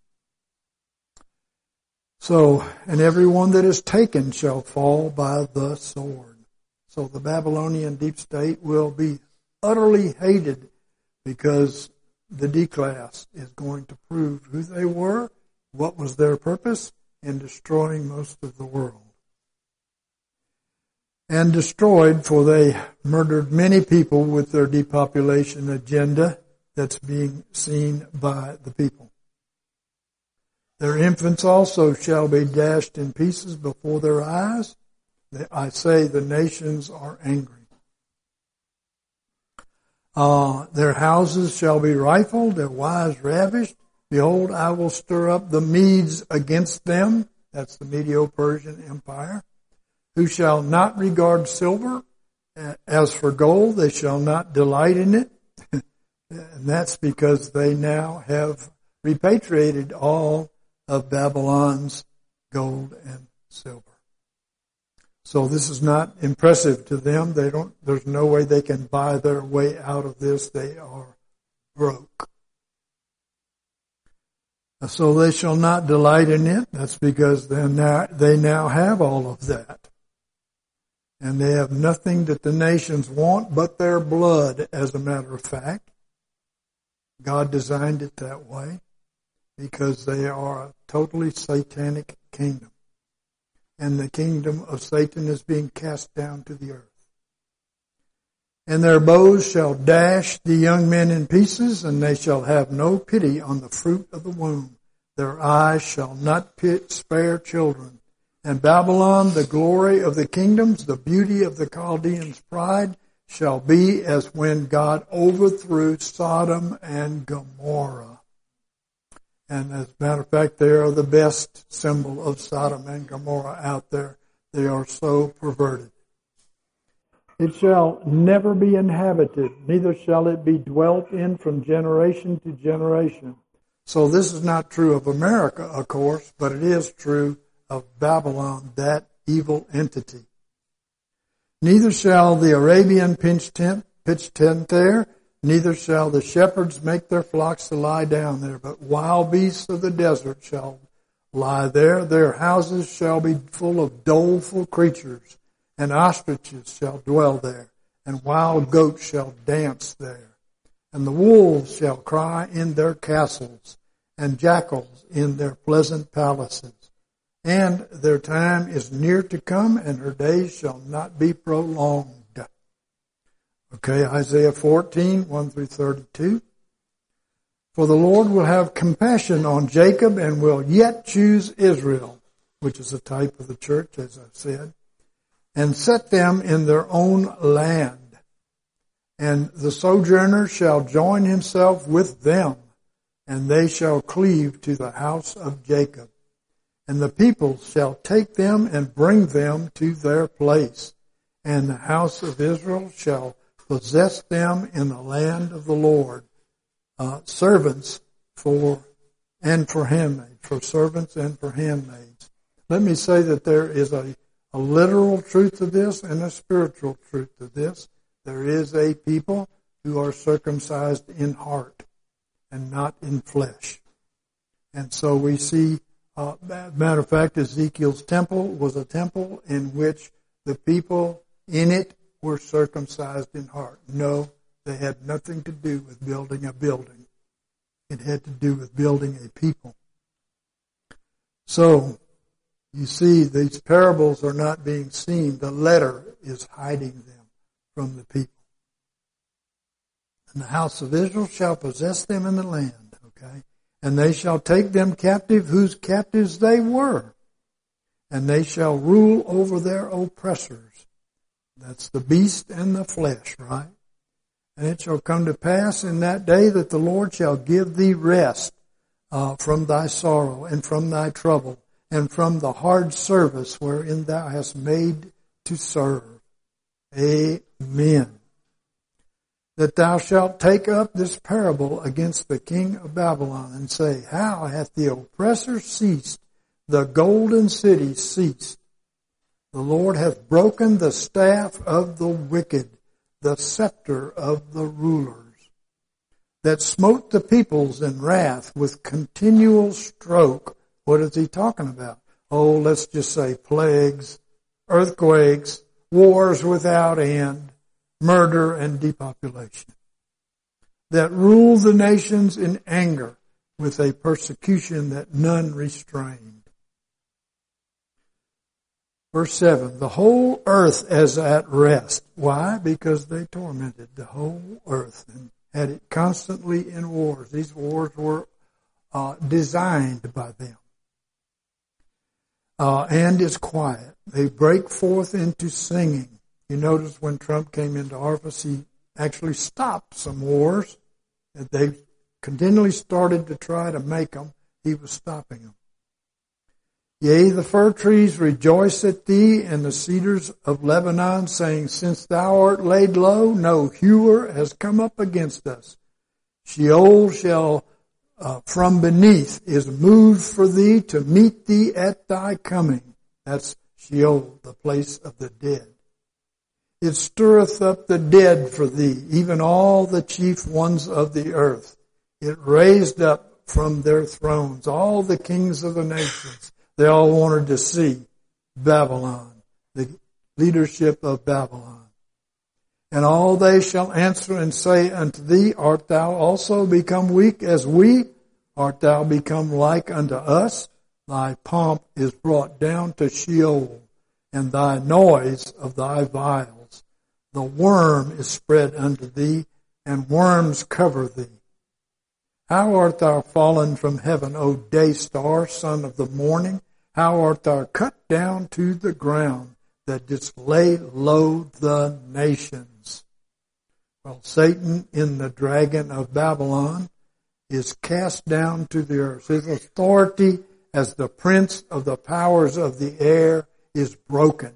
So, and everyone that is taken shall fall by the sword. So the Babylonian deep state will be utterly hated because the D-class is going to prove who they were, what was their purpose in destroying most of the world. And destroyed, for they murdered many people with their depopulation agenda that's being seen by the people. Their infants also shall be dashed in pieces before their eyes. I say the nations are angry. Their houses shall be rifled, their wives ravished. Behold, I will stir up the Medes against them. That's the Medo-Persian Empire. Who shall not regard silver. As for gold, they shall not delight in it. And that's because they now have repatriated all of Babylon's gold and silver. So this is not impressive to them. There's no way they can buy their way out of this. They are broke. So they shall not delight in it. That's because they now have all of that. And they have nothing that the nations want but their blood, as a matter of fact. God designed it that way because they are a totally satanic kingdom. And the kingdom of Satan is being cast down to the earth. And their bows shall dash the young men in pieces, and they shall have no pity on the fruit of the womb. Their eyes shall not spare children. And Babylon, the glory of the kingdoms, the beauty of the Chaldeans' pride, shall be as when God overthrew Sodom and Gomorrah. And as a matter of fact, they are the best symbol of Sodom and Gomorrah out there. They are so perverted. It shall never be inhabited, neither shall it be dwelt in from generation to generation. So this is not true of America, of course, but it is true of Babylon, that evil entity. Neither shall the Arabian pitch tent there, neither shall the shepherds make their flocks to lie down there, but wild beasts of the desert shall lie there. Their houses shall be full of doleful creatures, and ostriches shall dwell there, and wild goats shall dance there. And the wolves shall cry in their castles, and jackals in their pleasant palaces. And their time is near to come, and her days shall not be prolonged. Okay, Isaiah 14, 1 through 32. For the Lord will have compassion on Jacob and will yet choose Israel, which is a type of the church, as I've said, and set them in their own land. And the sojourner shall join himself with them, and they shall cleave to the house of Jacob. And the people shall take them and bring them to their place. And the house of Israel shall possess them in the land of the Lord. Servants for handmaids, for servants and for handmaids. Let me say that there is a literal truth to this and a spiritual truth to this. There is a people who are circumcised in heart and not in flesh. And so we see, matter of fact, Ezekiel's temple was a temple in which the people in it were circumcised in heart. No, they had nothing to do with building a building. It had to do with building a people. So, you see, these parables are not being seen. The letter is hiding them from the people. And the house of Israel shall possess them in the land, okay? And they shall take them captive, whose captives they were. And they shall rule over their oppressors. That's the beast and the flesh, right? And it shall come to pass in that day that the Lord shall give thee rest from thy sorrow and from thy trouble and from the hard service wherein thou hast made to serve. Amen. That thou shalt take up this parable against the king of Babylon and say, how hath the oppressor ceased? The golden city ceased. The Lord hath broken the staff of the wicked, the scepter of the rulers, that smote the peoples in wrath with continual stroke. What is he talking about? Oh, let's just say plagues, earthquakes, wars without end, murder and depopulation. That ruled the nations in anger with a persecution that none restrained. Verse 7, the whole earth is at rest. Why? Because they tormented the whole earth and had it constantly in wars. These wars were designed by them. And is quiet. They break forth into singing. You notice when Trump came into office, he actually stopped some wars. They continually started to try to make them. He was stopping them. Yea, the fir trees rejoice at thee, and the cedars of Lebanon, saying, since thou art laid low, no hewer has come up against us. Sheol shall from beneath is moved for thee to meet thee at thy coming. That's Sheol, the place of the dead. It stirreth up the dead for thee, even all the chief ones of the earth. It raised up from their thrones all the kings of the nations. They all wanted to see Babylon, the leadership of Babylon. And all they shall answer and say unto thee, art thou also become weak as we? Art thou become like unto us? Thy pomp is brought down to Sheol, and thy noise of thy vials. The worm is spread unto thee, and worms cover thee. How art thou fallen from heaven, O day star, son of the morning? How art thou cut down to the ground, that didst lay low the nations? Well, Satan in the dragon of Babylon is cast down to the earth. His authority as the prince of the powers of the air is broken.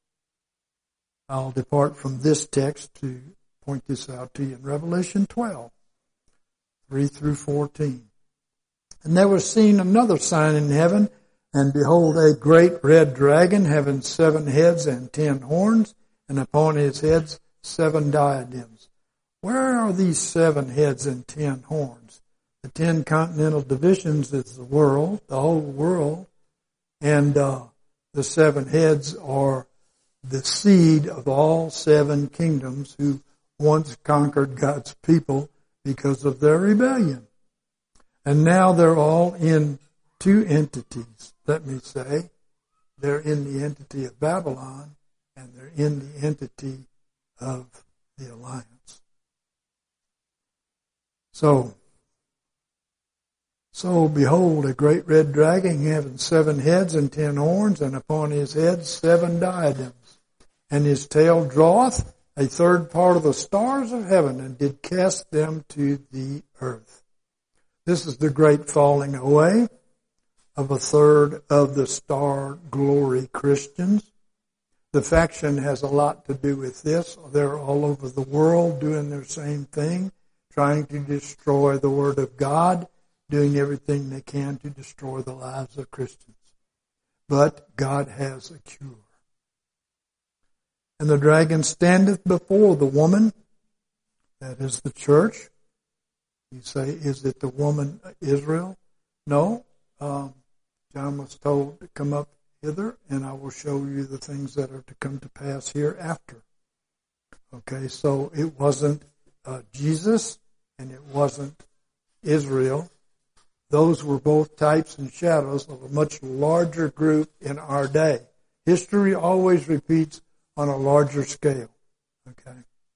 I'll depart from this text to point this out to you in Revelation 12, 3 through 14. And there was seen another sign in heaven, and behold, a great red dragon, having 7 heads and 10 horns, and upon his heads 7 diadems. Where are these 7 heads and 10 horns? The 10 continental divisions is the world, the whole world, and the 7 heads are the seed of all 7 kingdoms who once conquered God's people because of their rebellion. And now they're all in 2 entities. Let me say, they're in the entity of Babylon, and they're in the entity of the alliance. So behold, a great red dragon having 7 heads and 10 horns, and upon his head 7 diadems. And his tail draweth a third part of the stars of heaven, and did cast them to the earth. This is the great falling away of a third of the star glory Christians. The faction has a lot to do with this. They're all over the world doing their same thing, trying to destroy the Word of God, doing everything they can to destroy the lives of Christians. But God has a cure. And the dragon standeth before the woman, that is the church. You say, is it the woman Israel? No. John was told to come up hither, and I will show you the things that are to come to pass hereafter. Okay, so it wasn't Jesus, and it wasn't Israel. Those were both types and shadows of a much larger group in our day. History always repeats on a larger scale. Okay.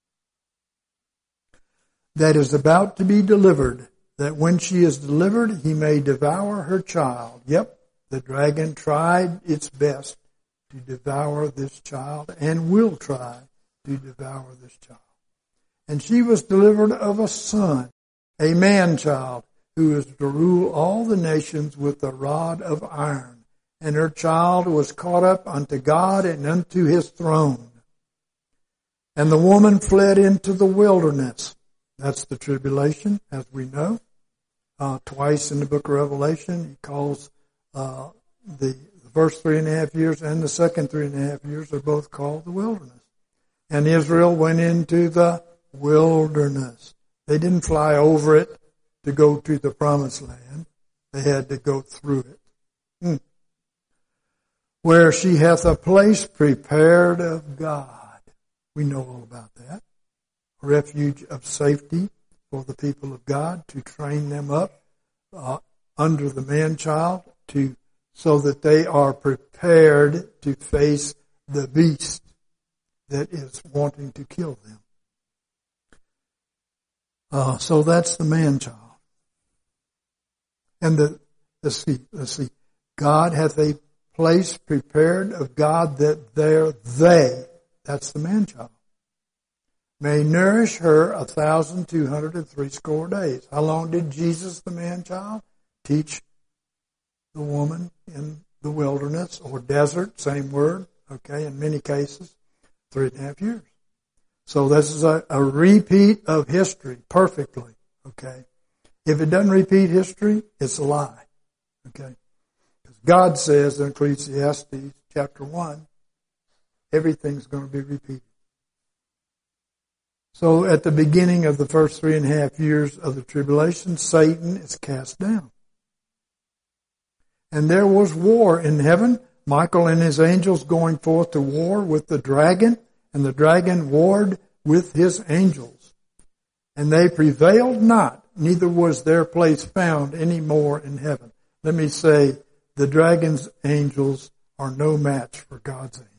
That is about to be delivered, that when she is delivered, he may devour her child. Yep, the dragon tried its best to devour this child, and will try to devour this child. And she was delivered of a son, a man-child, who is to rule all the nations with a rod of iron. And her child was caught up unto God and unto his throne. And the woman fled into the wilderness. That's the tribulation, as we know. Twice in the book of Revelation, he calls the first 3.5 years and the second 3.5 years are both called the wilderness. And Israel went into the wilderness. They didn't fly over it to go to the promised land. They had to go through it. Where she hath a place prepared of God. We know all about that. A refuge of safety for the people of God, to train them up under the man-child, so that they are prepared to face the beast that is wanting to kill them. So that's the man-child. And let's see. God hath a place prepared of God that there they, that's the man-child, may nourish her 1,260 days. How long did Jesus, the man-child, teach the woman in the wilderness or desert? Same word, okay, in many cases, 3.5 years. So this is a repeat of history perfectly, okay. If it doesn't repeat history, it's a lie, okay. Because God says in Ecclesiastes chapter 1, everything's going to be repeated. So at the beginning of the first 3.5 years of the tribulation, Satan is cast down. And there was war in heaven, Michael and his angels going forth to war with the dragon, and the dragon warred with his angels. And they prevailed not, neither was their place found any more in heaven. Let me say, the dragon's angels are no match for God's angels.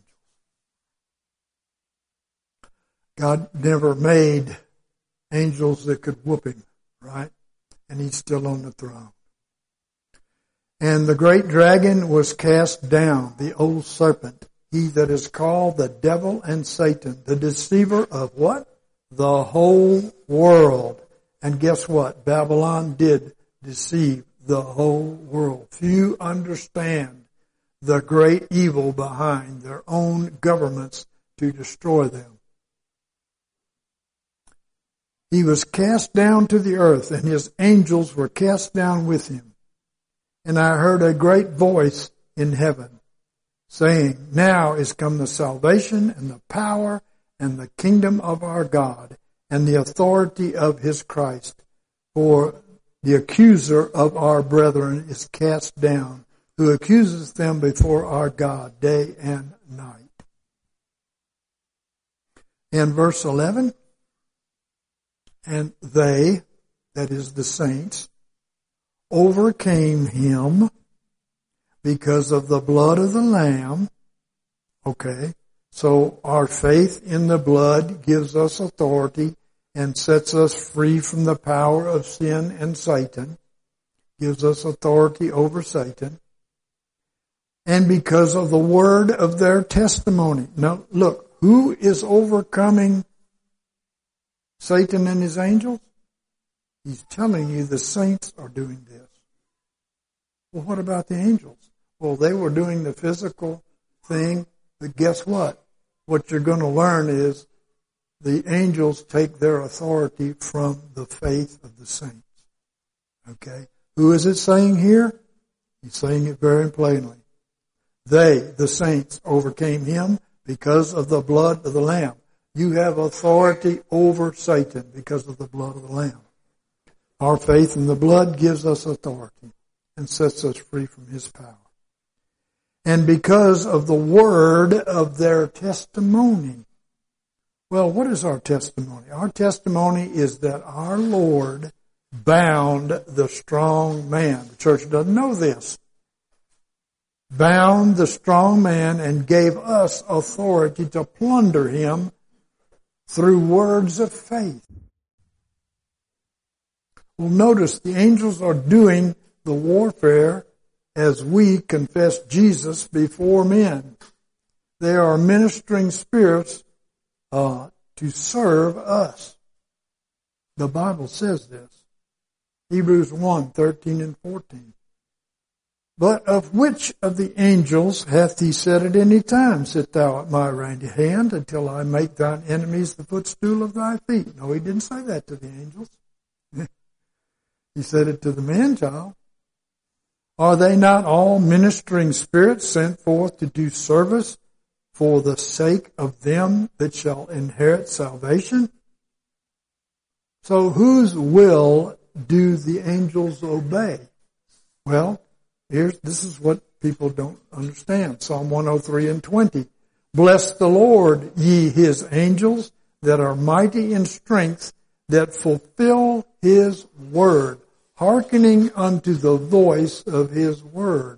God never made angels that could whoop him, right? And he's still on the throne. And the great dragon was cast down, the old serpent, he that is called the devil and Satan, the deceiver of what? The whole world. And guess what? Babylon did deceive the whole world. Few understand the great evil behind their own governments to destroy them. He was cast down to the earth, and his angels were cast down with him. And I heard a great voice in heaven, saying, Now is come the salvation and the power and the kingdom of our God and the authority of his Christ. For the accuser of our brethren is cast down, who accuses them before our God day and night. And verse 11, and they, that is the saints, overcame him because of the blood of the Lamb. Okay, so our faith in the blood gives us authority and sets us free from the power of sin and Satan, gives us authority over Satan, and because of the word of their testimony. Now look, who is overcoming Satan and his angels? He's telling you the saints are doing this. Well, what about the angels? Well, they were doing the physical thing, but guess what? What you're going to learn is the angels take their authority from the faith of the saints. Okay? Who is it saying here? He's saying it very plainly. They, the saints, overcame him because of the blood of the Lamb. You have authority over Satan because of the blood of the Lamb. Our faith in the blood gives us authority and sets us free from his power. And because of the word of their testimony. Well, what is our testimony? Our testimony is that our Lord bound the strong man. The church doesn't know this. Bound the strong man and gave us authority to plunder him through words of faith. Well, notice the angels are doing the warfare as we confess Jesus before men. They are ministering spirits to serve us. The Bible says this. Hebrews 1, 13 and 14. But of which of the angels hath he said at any time, Sit thou at my right hand until I make thine enemies the footstool of thy feet? No, he didn't say that to the angels. He said it to the man-child. Are they not all ministering spirits sent forth to do service for the sake of them that shall inherit salvation? So whose will do the angels obey? Well, this is what people don't understand. Psalm 103:20. Bless the Lord, ye his angels, that are mighty in strength, that fulfill his word, hearkening unto the voice of his word.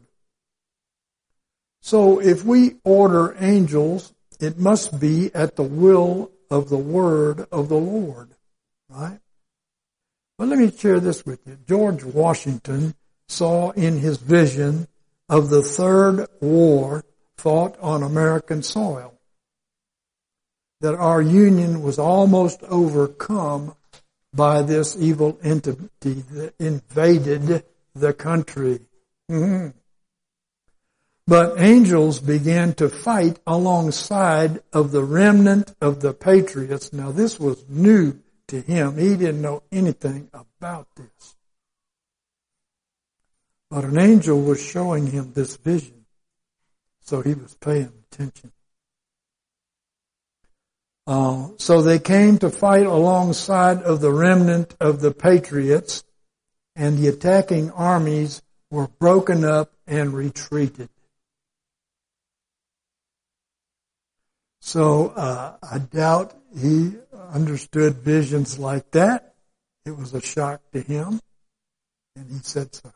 So if we order angels, it must be at the will of the word of the Lord, right? But let me share this with you. George Washington saw in his vision of the third war fought on American soil that our Union was almost overcome by this evil entity that invaded the country. Mm-hmm. But angels began to fight alongside of the remnant of the patriots. Now this was new to him. He didn't know anything about this. But an angel was showing him this vision, so he was paying attention. So they came to fight alongside of the remnant of the patriots, and the attacking armies were broken up and retreated. So I doubt he understood visions like that. It was a shock to him, and he said so.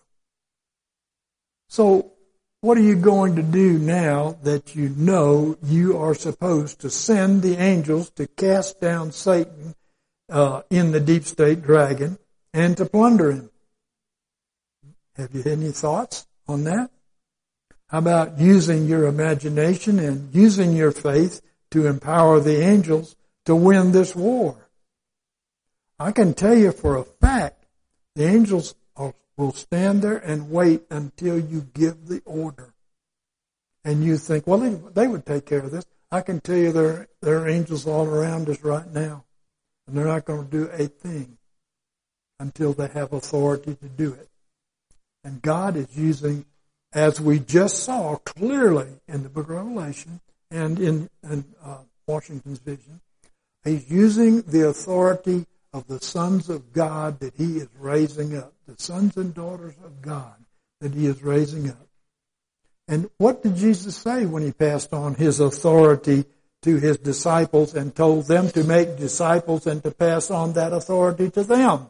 So what are you going to do now that you know you are supposed to send the angels to cast down Satan in the deep state dragon and to plunder him? Have you any thoughts on that? How about using your imagination and using your faith to empower the angels to win this war? I can tell you for a fact, the angels will stand there and wait until you give the order. And you think, well, they would take care of this. I can tell you there are angels all around us right now. And they're not going to do a thing until they have authority to do it. And God is using, as we just saw clearly in the book of Revelation and in Washington's vision, He's using the authority of the sons of God that He is raising up, the sons and daughters of God that He is raising up. And what did Jesus say when He passed on His authority to His disciples and told them to make disciples and to pass on that authority to them?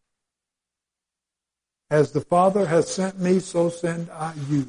As the Father has sent me, so send I you.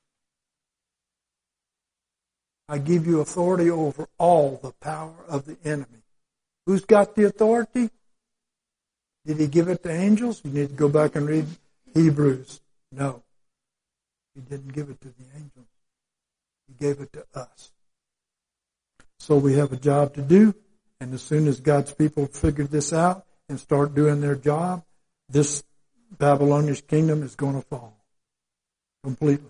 I give you authority over all the power of the enemy. Who's got the authority? Did He give it to angels? You need to go back and read Hebrews. No. He didn't give it to the angels. He gave it to us. So we have a job to do, and as soon as God's people figure this out and start doing their job, this Babylonian kingdom is going to fall completely.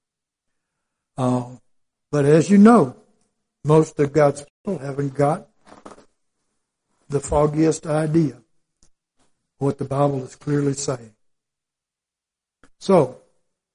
But as you know, most of God's people haven't got the foggiest idea what the Bible is clearly saying. So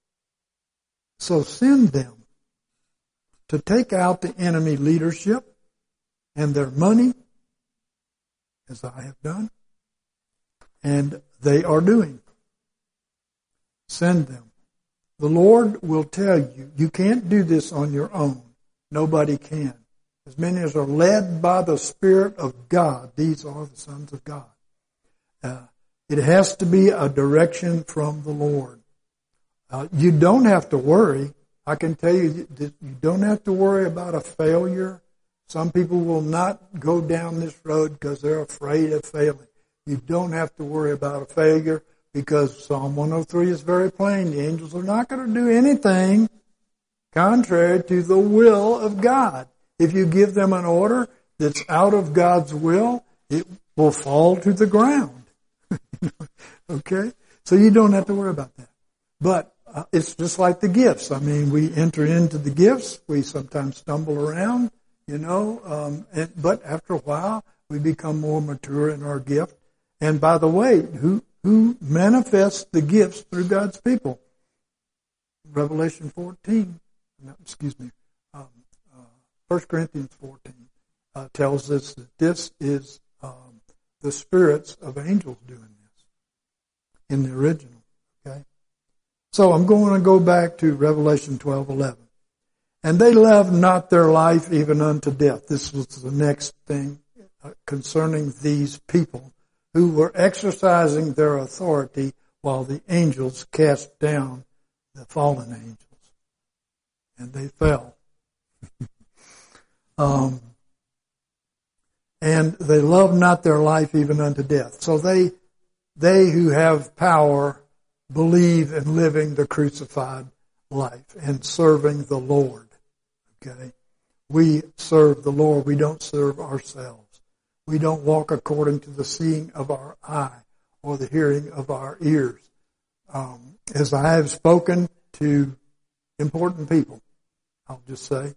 send them to take out the enemy leadership and their money, as I have done, and they are doing. Send them. The Lord will tell you, you can't do this on your own. Nobody can. As many as are led by the Spirit of God, these are the sons of God. It has to be a direction from the Lord. You don't have to worry. I can tell you that you don't have to worry about a failure. Some people will not go down this road because they're afraid of failing. You don't have to worry about a failure because Psalm 103 is very plain. The angels are not going to do anything contrary to the will of God. If you give them an order that's out of God's will, it will fall to the ground. Okay? So you don't have to worry about that. But it's just like the gifts. I mean, we enter into the gifts. We sometimes stumble around, but after a while, we become more mature in our gift. And by the way, who manifests the gifts through God's people? Revelation 14, no, excuse me, 1 Corinthians 14 tells us that this is the spirits of angels doing this in the original. Okay, so I'm going to go back to Revelation 12:11. And they loved not their life even unto death. This was the next thing concerning these people who were exercising their authority while the angels cast down the fallen angels. And they fell. And they loved not their life even unto death. So they who have power believe in living the crucified life and serving the Lord. Okay? We serve the Lord. We don't serve ourselves. We don't walk according to the seeing of our eye or the hearing of our ears. As I have spoken to important people, I'll just say,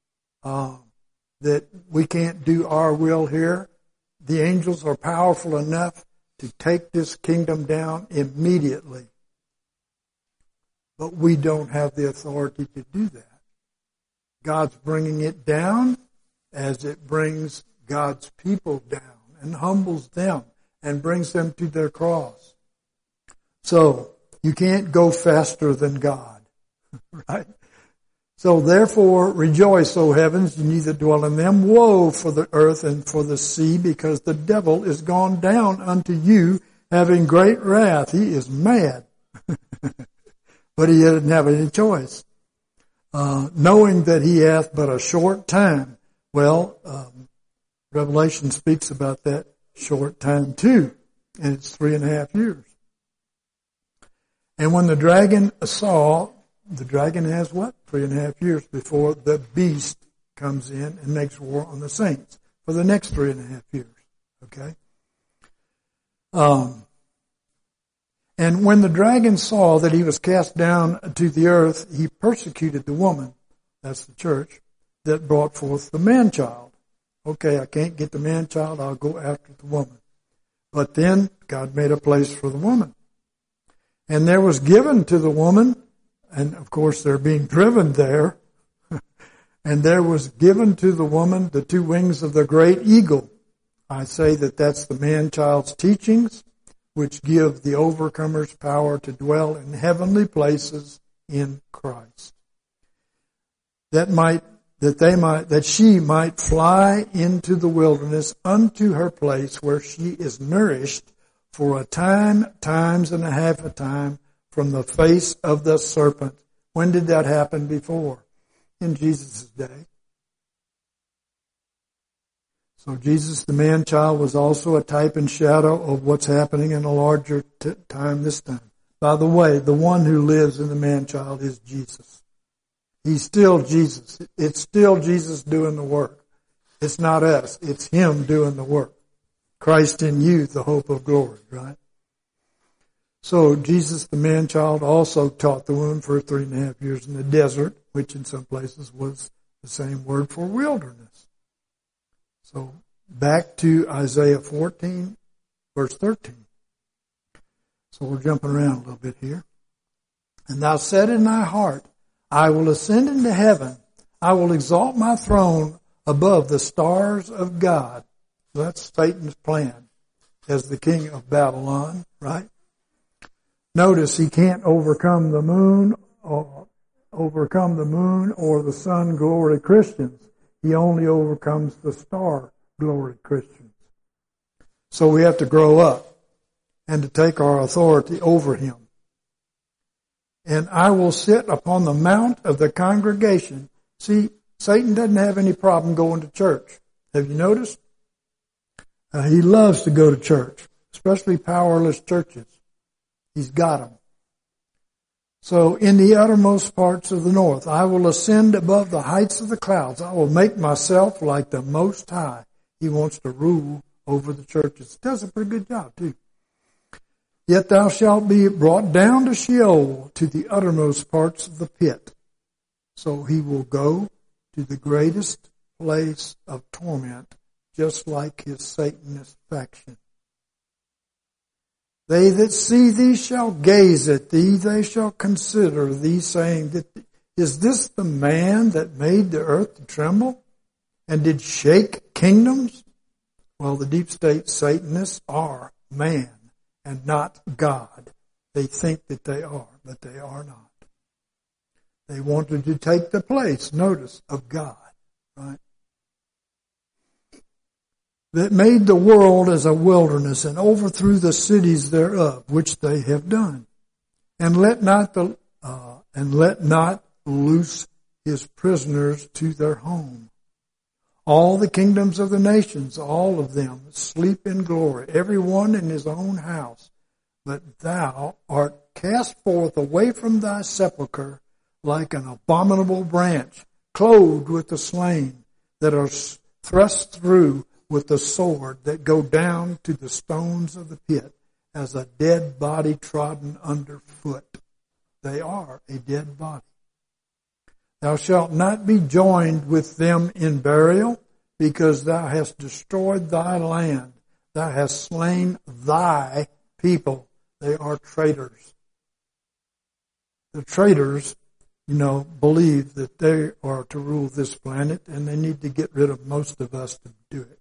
that we can't do our will here. The angels are powerful enough to take this kingdom down immediately. But we don't have the authority to do that. God's bringing it down as it brings God's people down and humbles them and brings them to their cross. So, you can't go faster than God. Right? So therefore, rejoice, O heavens, ye that dwell in them. Woe for the earth and for the sea, because the devil is gone down unto you, having great wrath. He is mad. But he didn't have any choice. Knowing that he hath but a short time. Well, Revelation speaks about that short time too. And it's 3.5 years. And when the dragon saw, the dragon has what? 3.5 years before the beast comes in and makes war on the saints for the next 3.5 years. Okay? And when the dragon saw that he was cast down to the earth, he persecuted the woman, that's the church, that brought forth the man-child. Okay, I can't get the man-child, I'll go after the woman. But then God made a place for the woman. And there was given to the woman, and of course they're being driven there, and there was given to the woman the 2 wings of the great eagle. I say that that's the man-child's teachings, which give the overcomer's power to dwell in heavenly places in Christ. That she might fly into the wilderness unto her place where she is nourished for a time, times and a half a time from the face of the serpent. When did that happen before? In Jesus' day. So Jesus, the man-child, was also a type and shadow of what's happening in a larger time this time. By the way, the one who lives in the man-child is Jesus. He's still Jesus. It's still Jesus doing the work. It's not us. It's Him doing the work. Christ in you, the hope of glory, right? So Jesus, the man-child, also taught the woman for 3.5 years in the desert, which in some places was the same word for wilderness. So back to Isaiah 14, verse 13. So we're jumping around a little bit here. And thou said in thy heart, I will ascend into heaven. I will exalt my throne above the stars of God. So that's Satan's plan as the king of Babylon, right? Notice he can't overcome the moon or the sun glory Christians. He only overcomes the star glory Christians. So we have to grow up and to take our authority over him. And I will sit upon the mount of the congregation. See, Satan doesn't have any problem going to church. Have you noticed? He loves to go to church, especially powerless churches. He's got them. So in the uttermost parts of the north, I will ascend above the heights of the clouds. I will make myself like the Most High. He wants to rule over the churches. Does a pretty good job too. Yet thou shalt be brought down to Sheol, to the uttermost parts of the pit. So he will go to the greatest place of torment, just like his Satanist faction. They that see thee shall gaze at thee, they shall consider thee, saying, that is this the man that made the earth to tremble and did shake kingdoms? Well, the deep state Satanists are man and not God. They think that they are, but they are not. They wanted to take the place, notice, of God, right? That made the world as a wilderness and overthrew the cities thereof, which they have done. And let not loose his prisoners to their home. All the kingdoms of the nations, all of them, sleep in glory, every one in his own house. But thou art cast forth away from thy sepulchre like an abominable branch, clothed with the slain, that are thrust through with the sword, that go down to the stones of the pit, as a dead body trodden under foot. They are a dead body. Thou shalt not be joined with them in burial, because thou hast destroyed thy land. Thou hast slain thy people. They are traitors. The traitors, believe that they are to rule this planet, and they need to get rid of most of us to do it.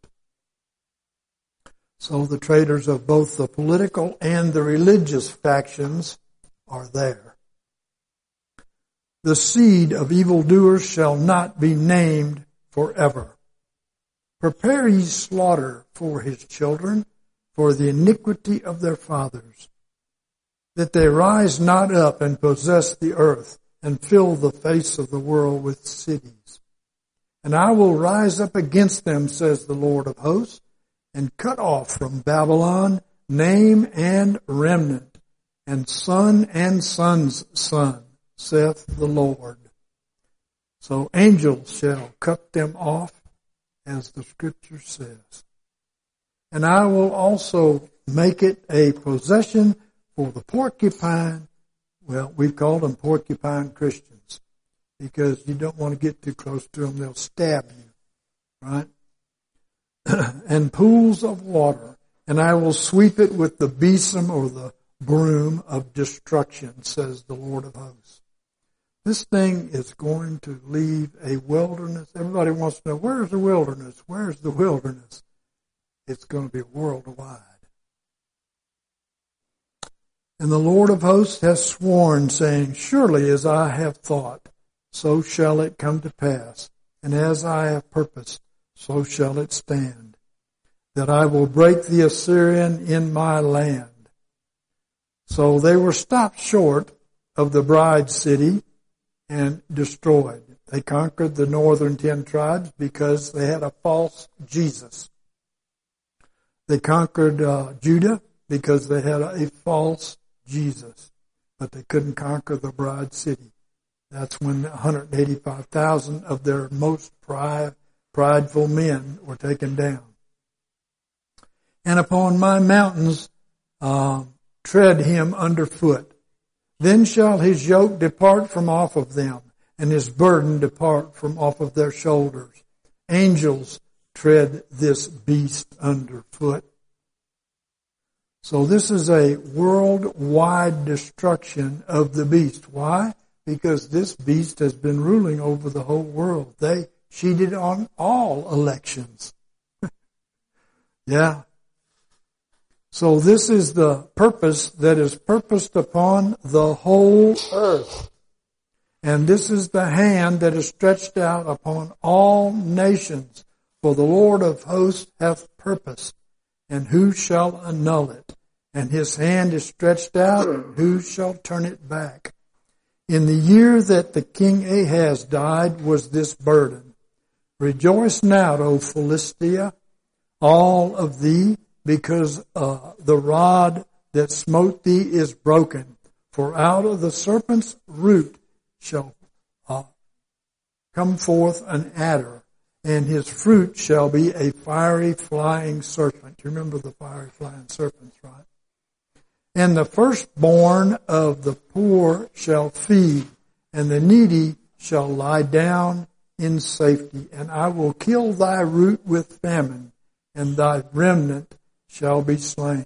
So the traitors of both the political and the religious factions are there. The seed of evildoers shall not be named forever. Prepare ye slaughter for his children, for the iniquity of their fathers, that they rise not up and possess the earth, and fill the face of the world with cities. And I will rise up against them, says the Lord of hosts, and cut off from Babylon name and remnant, and son and son's son, saith the Lord. So angels shall cut them off, as the scripture says. And I will also make it a possession for the porcupine. Well, we've called them porcupine Christians, because you don't want to get too close to them. They'll stab you, right? And pools of water, and I will sweep it with the besom or the broom of destruction, says the Lord of hosts. This thing is going to leave a wilderness. Everybody wants to know, where's the wilderness? Where's the wilderness? It's going to be worldwide. And the Lord of hosts has sworn, saying, surely as I have thought, so shall it come to pass. And as I have purposed, so shall it stand, that I will break the Assyrian in my land. So they were stopped short of the bride city and destroyed. They conquered the northern 10 tribes because they had a false Jesus. They conquered Judah because they had a false Jesus. But they couldn't conquer the bride city. That's when 185,000 of their most prideful men were taken down. And upon my mountains tread him underfoot. Then shall his yoke depart from off of them, and his burden depart from off of their shoulders. Angels tread this beast underfoot. So this is a worldwide destruction of the beast. Why? Because this beast has been ruling over the whole world. They cheated on all elections. Yeah. So this is the purpose that is purposed upon the whole earth. And this is the hand that is stretched out upon all nations. For the Lord of hosts hath purposed, and who shall annul it? And his hand is stretched out, and who shall turn it back? In the year that the king Ahaz died was this burden. Rejoice now, O Philistia, all of thee, because the rod that smote thee is broken. For out of the serpent's root shall come forth an adder, and his fruit shall be a fiery flying serpent. You remember the fiery flying serpents, right? And the firstborn of the poor shall feed, and the needy shall lie down in safety. And I will kill thy root with famine, and thy remnant shall be slain.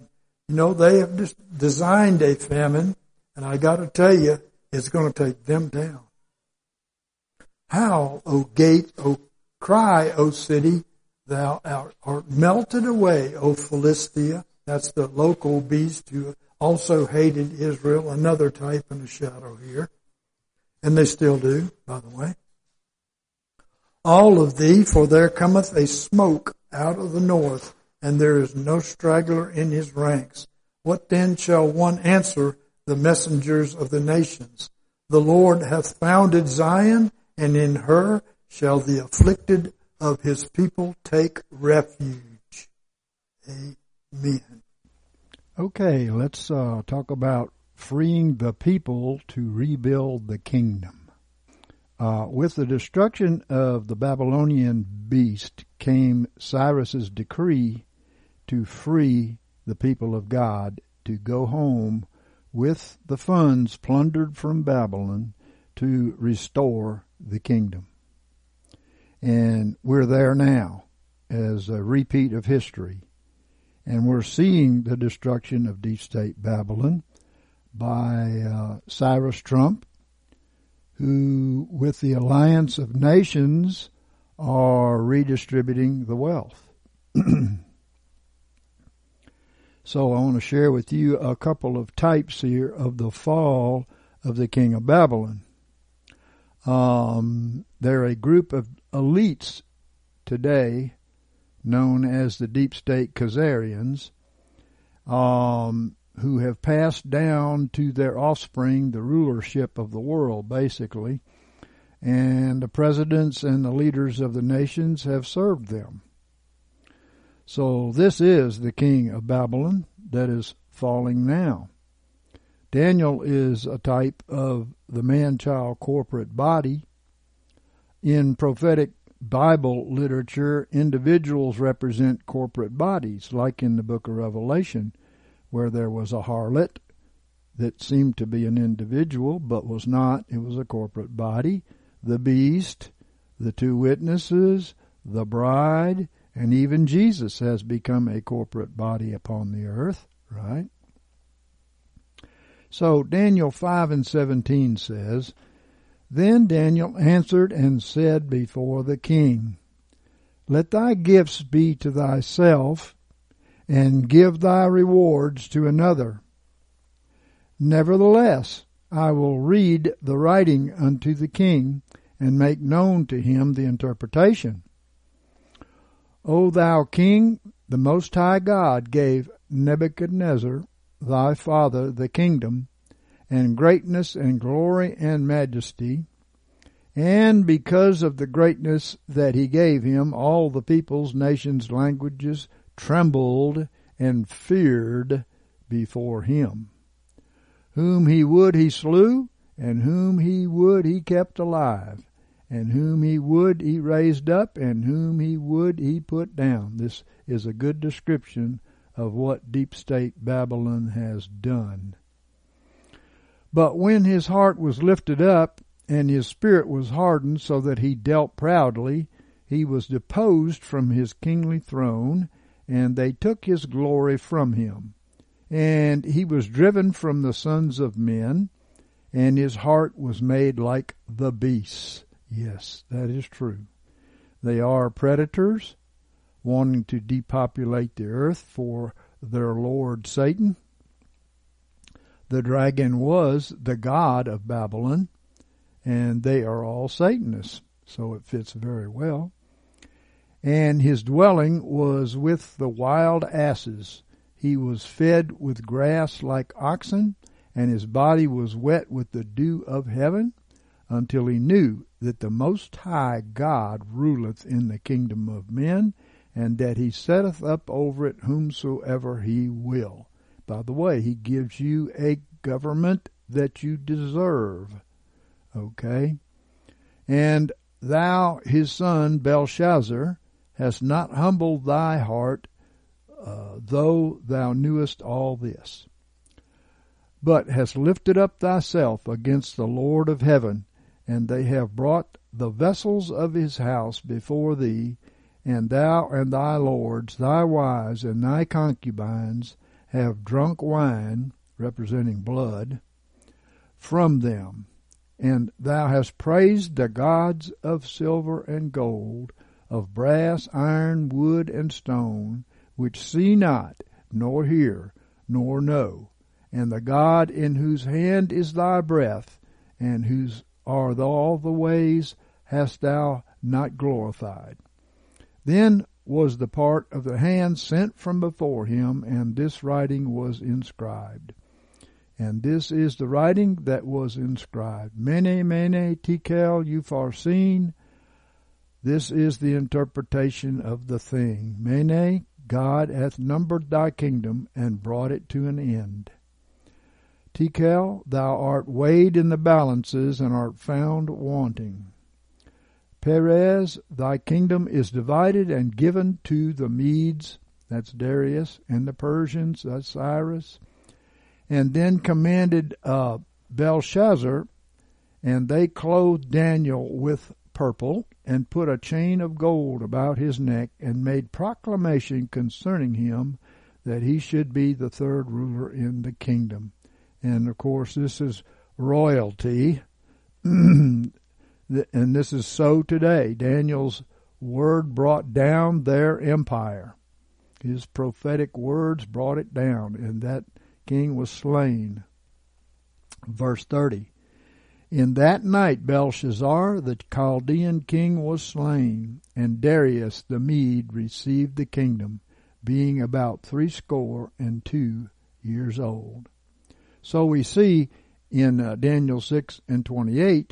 You know, they have just designed a famine, and I got to tell you, it's going to take them down. Howl, O gate, O cry, O city, thou art melted away, O Philistia. That's the local beast who also hated Israel, another type and a shadow here. And they still do, by the way. All of thee, for there cometh a smoke out of the north, and there is no straggler in his ranks. What then shall one answer the messengers of the nations? The Lord hath founded Zion, and in her shall the afflicted of his people take refuge. Amen. Okay, let's talk about freeing the people to rebuild the kingdom. With the destruction of the Babylonian beast came Cyrus's decree to free the people of God to go home with the funds plundered from Babylon to restore the kingdom. And we're there now as a repeat of history. And we're seeing the destruction of deep state Babylon by Cyrus Trump, who, with the alliance of nations, are redistributing the wealth. So I want to share with you a couple of types here of the fall of the king of Babylon. They're a group of elites today known as the deep state Khazarians, who have passed down to their offspring the rulership of the world, basically, and the presidents and the leaders of the nations have served them. So this is the king of Babylon that is falling now. Daniel is a type of the man-child corporate body. In prophetic Bible literature, individuals represent corporate bodies, like in the book of Revelation, where there was a harlot that seemed to be an individual, but was not. It was a corporate body. The beast, the two witnesses, the bride, and even Jesus has become a corporate body upon the earth, right? So Daniel 5:17 says, Then Daniel answered and said before the king, Let thy gifts be to thyself, and give thy rewards to another. Nevertheless, I will read the writing unto the king, and make known to him the interpretation. O thou king, the Most High God gave Nebuchadnezzar, thy father, the kingdom, and greatness and glory and majesty, and because of the greatness that he gave him, all the peoples, nations, languages trembled and feared before him. Whom he would he slew, and whom he would he kept alive, and whom he would he raised up, and whom he would he put down. This is a good description of what deep state Babylon has done. But when his heart was lifted up, and his spirit was hardened, so that he dealt proudly, he was deposed from his kingly throne, and they took his glory from him. And he was driven from the sons of men, and his heart was made like the beasts. Yes, that is true. They are predators, wanting to depopulate the earth for their lord Satan. The dragon was the god of Babylon, and they are all Satanists, so it fits very well. And his dwelling was with the wild asses. He was fed with grass like oxen, and his body was wet with the dew of heaven, until he knew that the Most High God ruleth in the kingdom of men, and that he setteth up over it whomsoever he will. By the way, he gives you a government that you deserve. Okay? And thou, his son Belshazzar, hast not humbled thy heart, though thou knewest all this, but hast lifted up thyself against the Lord of heaven, and they have brought the vessels of his house before thee, and thou and thy lords, thy wives, and thy concubines, have drunk wine, representing blood, from them. And thou hast praised the gods of silver and gold, of brass, iron, wood, and stone, which see not, nor hear, nor know, and the God in whose hand is thy breath, and whose are all the ways hast thou not glorified. Then was the part of the hand sent from before him, and this writing was inscribed. And this is the writing that was inscribed. Mene, mene, tekel, upharsin. This is the interpretation of the thing. Mene, God hath numbered thy kingdom and brought it to an end. Tekel, thou art weighed in the balances and art found wanting. Perez, thy kingdom is divided and given to the Medes, that's Darius, and the Persians, that's Cyrus. And then commanded Belshazzar, and they clothed Daniel with purple, and put a chain of gold about his neck, and made proclamation concerning him that he should be the third ruler in the kingdom. And, of course, this is royalty, and this is so today. Daniel's word brought down their empire. His prophetic words brought it down, and that king was slain. Verse 30. In that night Belshazzar, the Chaldean king, was slain, and Darius the Mede received the kingdom, being about 62 years old. So we see in Daniel 6:28,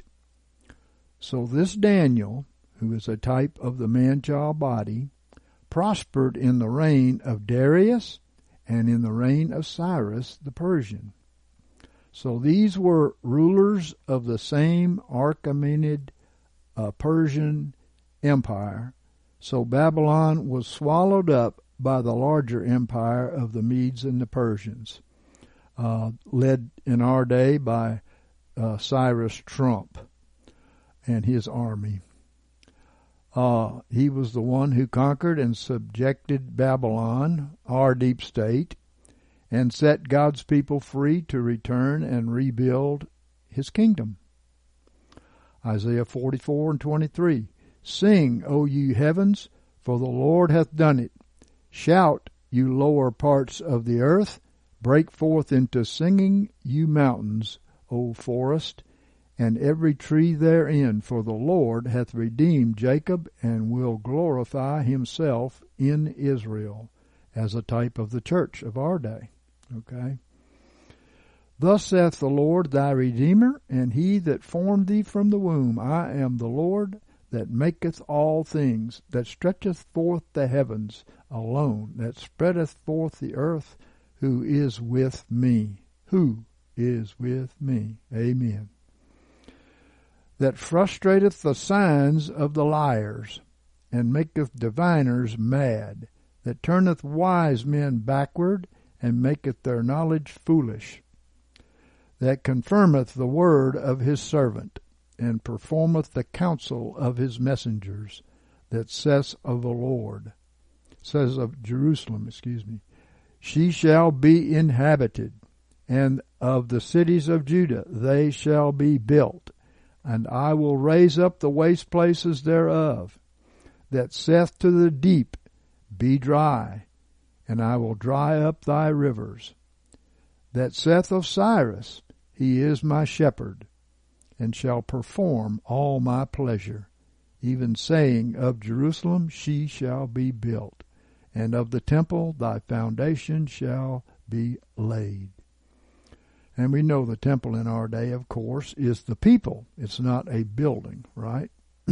so this Daniel, who is a type of the man-child body, prospered in the reign of Darius and in the reign of Cyrus the Persian. So these were rulers of the same Achaemenid Persian empire. So Babylon was swallowed up by the larger empire of the Medes and the Persians, led in our day by Cyrus Trump and his army. He was the one who conquered and subjected Babylon, our deep state, and set God's people free to return and rebuild his kingdom. Isaiah 44:23. Sing, O ye heavens, for the Lord hath done it. Shout, you lower parts of the earth. Break forth into singing, you mountains, O forest, and every tree therein, for the Lord hath redeemed Jacob and will glorify himself in Israel, as a type of the church of our day. Okay. Thus saith the Lord thy Redeemer, and he that formed thee from the womb. I am the Lord that maketh all things, that stretcheth forth the heavens alone, that spreadeth forth the earth, who is with me. Who is with me? Amen. That frustrateth the signs of the liars, and maketh diviners mad, that turneth wise men backward, and maketh their knowledge foolish, that confirmeth the word of his servant, and performeth the counsel of his messengers, that says of Jerusalem, she shall be inhabited, and of the cities of Judah they shall be built, and I will raise up the waste places thereof, that saith to the deep, be dry, and I will dry up thy rivers. That saith of Cyrus, he is my shepherd, and shall perform all my pleasure, even saying of Jerusalem, she shall be built, and of the temple thy foundation shall be laid. And we know the temple in our day, of course, is the people. It's not a building, right?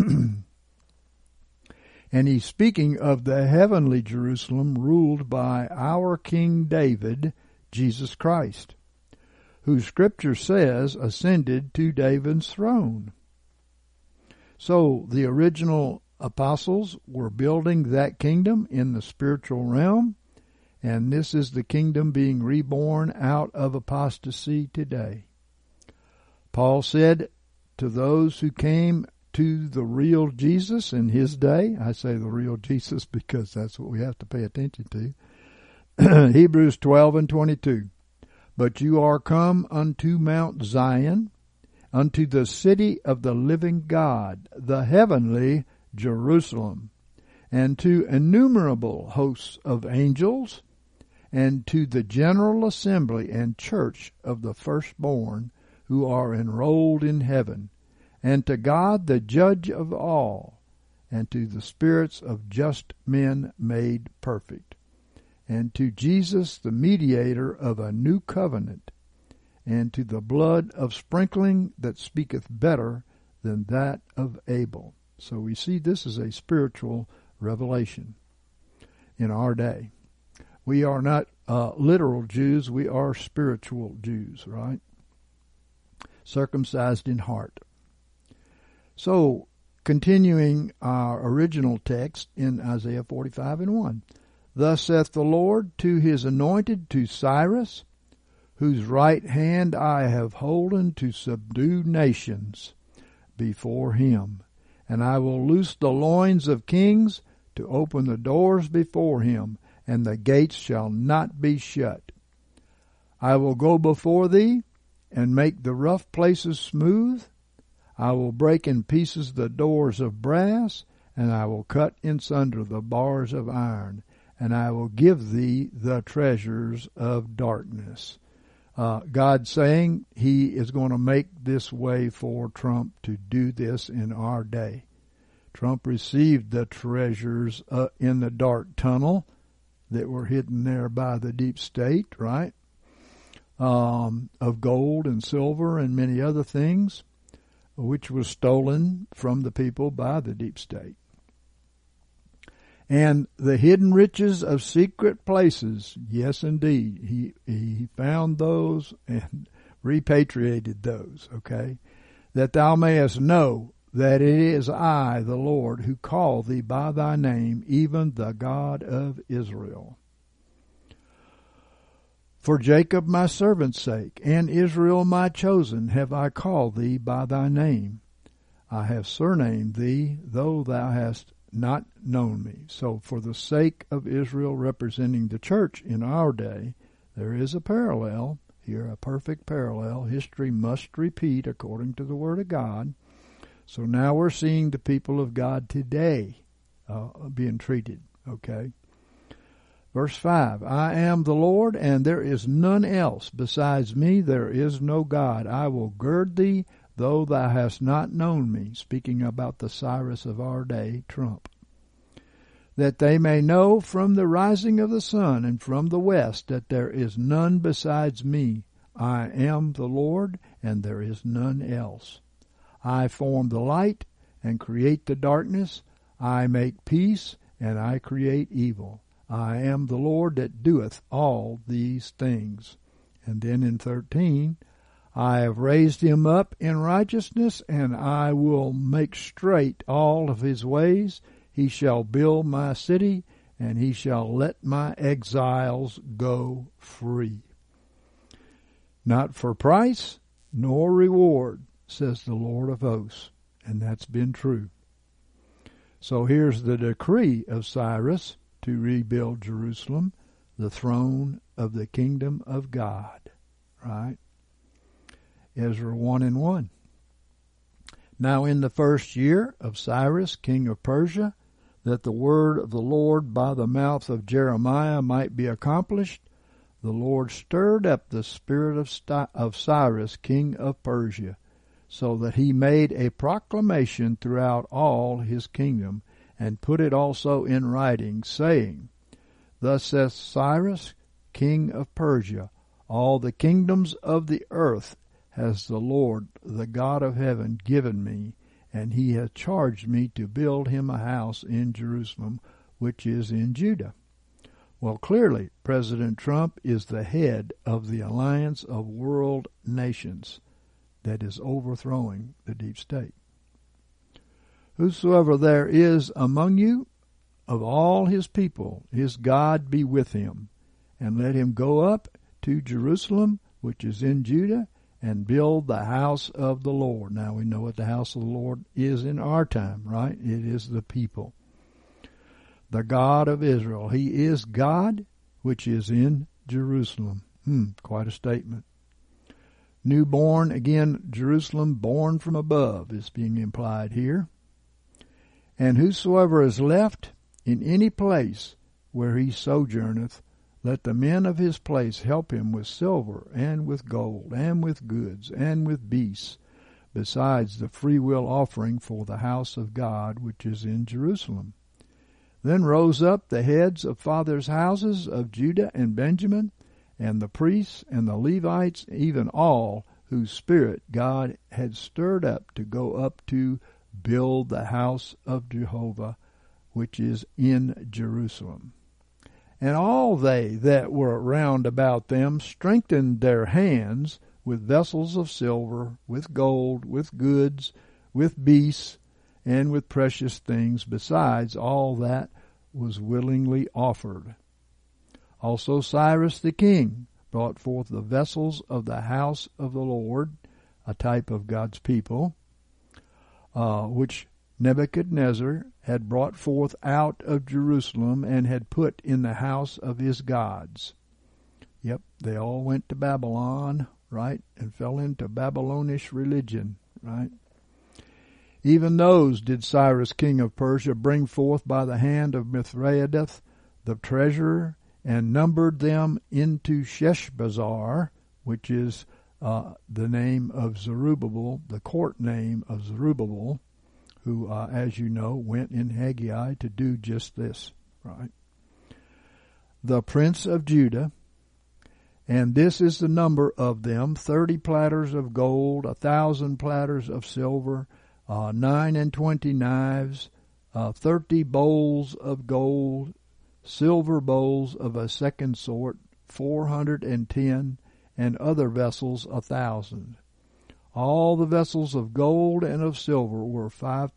And he's speaking of the heavenly Jerusalem ruled by our King David, Jesus Christ, who Scripture says ascended to David's throne. So the original apostles were building that kingdom in the spiritual realm, and this is the kingdom being reborn out of apostasy today. Paul said to those who came to the real Jesus in his day, I say the real Jesus because that's what we have to pay attention to, Hebrews 12:22. But you are come unto Mount Zion, unto the city of the living God, the heavenly Jerusalem, and to innumerable hosts of angels, and to the general assembly and church of the firstborn who are enrolled in heaven, and to God the judge of all, and to the spirits of just men made perfect, and to Jesus the mediator of a new covenant, and to the blood of sprinkling that speaketh better than that of Abel. So we see this is a spiritual revelation in our day. We are not literal Jews, we are spiritual Jews, right? Circumcised in heart. So, continuing our original text in Isaiah 45:1. Thus saith the Lord to his anointed, to Cyrus, whose right hand I have holden to subdue nations before him. And I will loose the loins of kings, to open the doors before him, and the gates shall not be shut. I will go before thee, and make the rough places smooth. I will break in pieces the doors of brass, and I will cut in sunder the bars of iron, and I will give thee the treasures of darkness. God saying he is going to make this way for Trump to do this in our day. Trump received the treasures in the dark tunnel that were hidden there by the deep state, right? Of gold and silver and many other things, which was stolen from the people by the deep state. And the hidden riches of secret places, yes indeed, he found those and repatriated those, okay? That thou mayest know that it is I, the Lord, who call thee by thy name, even the God of Israel. For Jacob my servant's sake, and Israel my chosen, have I called thee by thy name. I have surnamed thee, though thou hast not known me. So for the sake of Israel representing the church in our day, there is a parallel here, a perfect parallel. History must repeat according to the Word of God. So now we're seeing the people of God today being treated, okay? Verse 5, I am the Lord, and there is none else. Besides me there is no God. I will gird thee, though thou hast not known me. Speaking about the Cyrus of our day, Trump. That they may know from the rising of the sun and from the west that there is none besides me. I am the Lord, and there is none else. I form the light and create the darkness. I make peace and I create evil. I am the Lord that doeth all these things. And then in 13, I have raised him up in righteousness, and I will make straight all of his ways. He shall build my city, and he shall let my exiles go free. Not for price nor reward, says the Lord of hosts. And that's been true. So here's the decree of Cyrus to rebuild Jerusalem, the throne of the kingdom of God. Right? Ezra 1:1. Now in the first year of Cyrus, king of Persia, that the word of the Lord by the mouth of Jeremiah might be accomplished, the Lord stirred up the spirit of Cyrus, king of Persia, so that he made a proclamation throughout all his kingdom, and put it also in writing, saying, Thus saith Cyrus, king of Persia, all the kingdoms of the earth has the Lord, the God of heaven, given me, and he hath charged me to build him a house in Jerusalem, which is in Judah. Well, clearly, President Trump is the head of the alliance of world nations that is overthrowing the deep state. Whosoever there is among you, of all his people, his God be with him, and let him go up to Jerusalem, which is in Judah, and build the house of the Lord. Now we know what the house of the Lord is in our time, right? It is the people. The God of Israel. He is God. which is in Jerusalem. Quite a statement. Newborn, again, Jerusalem, born from above, is being implied here. And whosoever is left in any place where he sojourneth, let the men of his place help him with silver, and with gold, and with goods, and with beasts, besides the freewill offering for the house of God which is in Jerusalem. Then rose up the heads of fathers' houses of Judah and Benjamin, and the priests and the Levites, even all whose spirit God had stirred up to go up to build the house of Jehovah, which is in Jerusalem. And all they that were round about them strengthened their hands with vessels of silver, with gold, with goods, with beasts, and with precious things, besides all that was willingly offered. Also Cyrus the king brought forth the vessels of the house of the Lord, a type of God's people, which Nebuchadnezzar had brought forth out of Jerusalem and had put in the house of his gods. Yep, they all went to Babylon, right, and fell into Babylonish religion, right? Even those did Cyrus king of Persia bring forth by the hand of Mithridates the treasurer, and numbered them into Sheshbazzar, which is the name of Zerubbabel, the court name of Zerubbabel, who, as you know, went in Haggai to do just this, right? The prince of Judah, and this is the number of them, 30 platters of gold, 1,000 platters of silver, 29 knives, 30 bowls of gold, silver bowls of a second sort, 410, and other vessels 1,000. All the vessels of gold and of silver were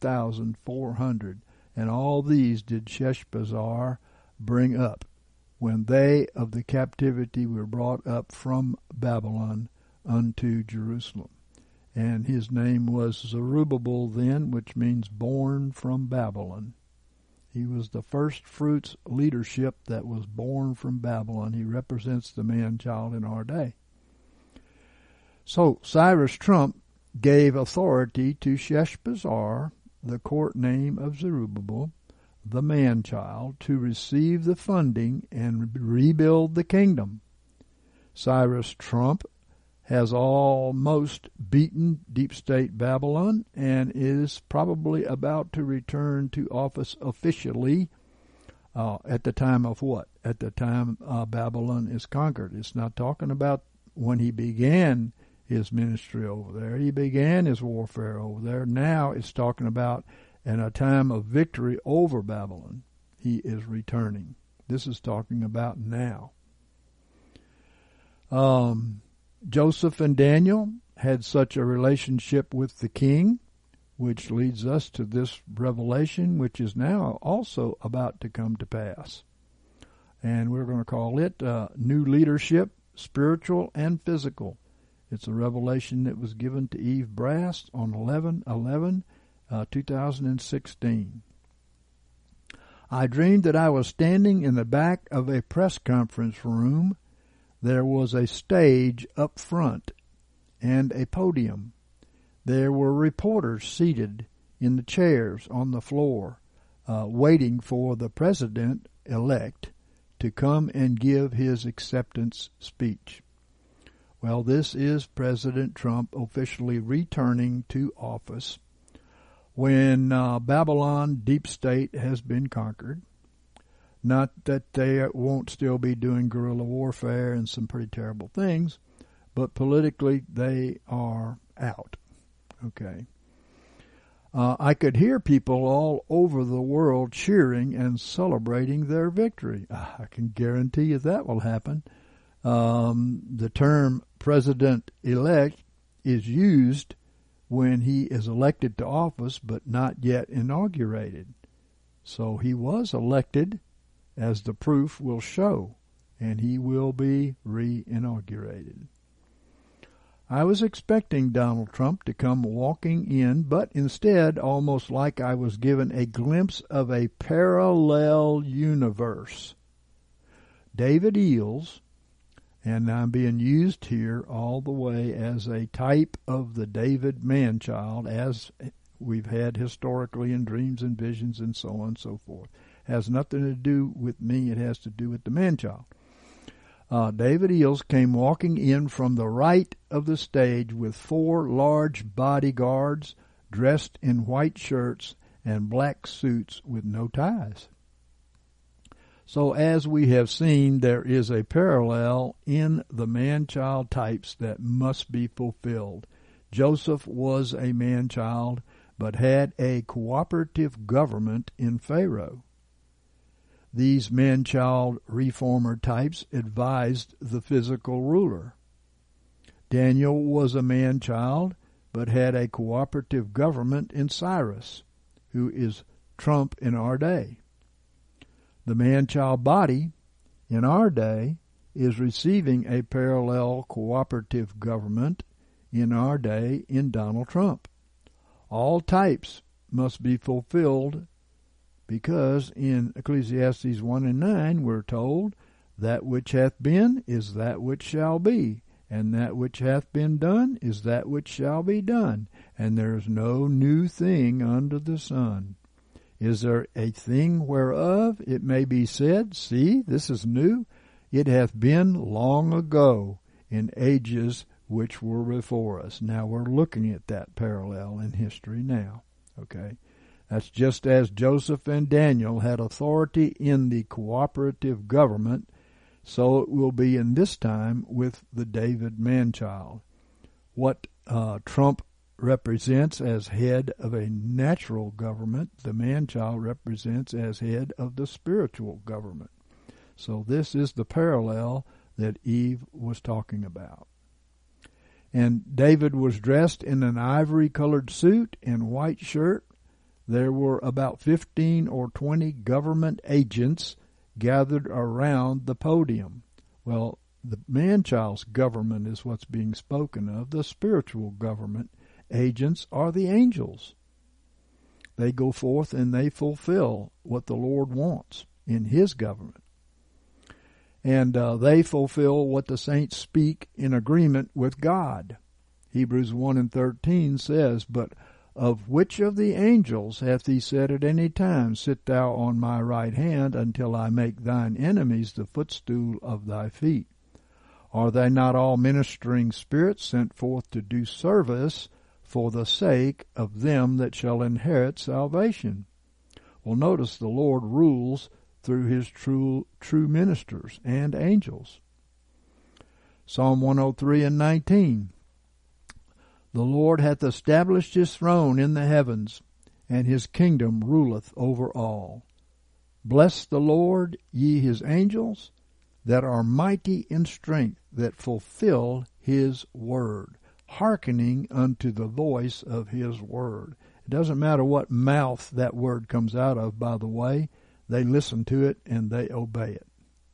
5,400, and all these did Sheshbazzar bring up, when they of the captivity were brought up from Babylon unto Jerusalem. And his name was Zerubbabel then, which means born from Babylon. He was the first fruits leadership that was born from Babylon. He represents the man-child in our day. So Cyrus Trump gave authority to Sheshbazzar, the court name of Zerubbabel, the man-child, to receive the funding and rebuild the kingdom. Cyrus Trump has almost beaten deep state Babylon and is probably about to return to office officially at the time of what? At the time Babylon is conquered. It's not talking about when he began his ministry over there. He began his warfare over there. Now it's talking about in a time of victory over Babylon. He is returning. This is talking about now. Joseph and Daniel had such a relationship with the king, which leads us to this revelation, which is now also about to come to pass. And we're going to call it New Leadership, Spiritual and Physical. It's a revelation that was given to Eve Brass on 11/11/2016. I dreamed that I was standing in the back of a press conference room. There was a stage up front and a podium. There were reporters seated in the chairs on the floor, waiting for the president-elect to come and give his acceptance speech. Well, this is President Trump officially returning to office when Babylon deep state has been conquered. Not that they won't still be doing guerrilla warfare and some pretty terrible things, but politically they are out. Okay. I could hear people all over the world cheering and celebrating their victory. I can guarantee you that will happen. The term president-elect is used when he is elected to office but not yet inaugurated. So he was elected, as the proof will show, and he will be re-inaugurated. I was expecting Donald Trump to come walking in, but instead, almost like I was given a glimpse of a parallel universe. David Eales, and I'm being used here all the way as a type of the David man-child, as we've had historically in dreams and visions and so on and so forth. Has nothing to do with me. It has to do with the man-child. David Eales came walking in from the right of the stage with 4 large bodyguards dressed in white shirts and black suits with no ties. So as we have seen, there is a parallel in the man-child types that must be fulfilled. Joseph was a man-child, but had a cooperative government in Pharaoh. These man-child reformer types advised the physical ruler. Daniel was a man-child, but had a cooperative government in Cyrus, who is Trump in our day. The man-child body in our day is receiving a parallel cooperative government in our day in Donald Trump. All types must be fulfilled because in Ecclesiastes 1 and 9 we're told, that which hath been is that which shall be, and that which hath been done is that which shall be done, and there is no new thing under the sun. Is there a thing whereof it may be said, see, this is new? It hath been long ago in ages which were before us. Now we're looking at that parallel in history now. Okay? That's just as Joseph and Daniel had authority in the cooperative government, so it will be in this time with the David man-child. What Trump represents as head of a natural government, the man-child represents as head of the spiritual government. So this is the parallel that Eve was talking about. And David was dressed in an ivory-colored suit and white shirt. There were about 15 or 20 government agents gathered around the podium. Well, the man-child's government is what's being spoken of. The spiritual government agents are the angels. They go forth and they fulfill what the Lord wants in His government. And they fulfill what the saints speak in agreement with God. Hebrews 1 and 13 says, but of which of the angels hath He said at any time, sit thou on my right hand until I make thine enemies the footstool of thy feet? Are they not all ministering spirits sent forth to do service for the sake of them that shall inherit salvation? Well, notice the Lord rules through His true ministers and angels. Psalm 103 and 19. The Lord hath established His throne in the heavens, and His kingdom ruleth over all. Bless the Lord, ye His angels, that are mighty in strength, that fulfill His word, hearkening unto the voice of His word. It doesn't matter what mouth that word comes out of, by the way. They listen to it and they obey it.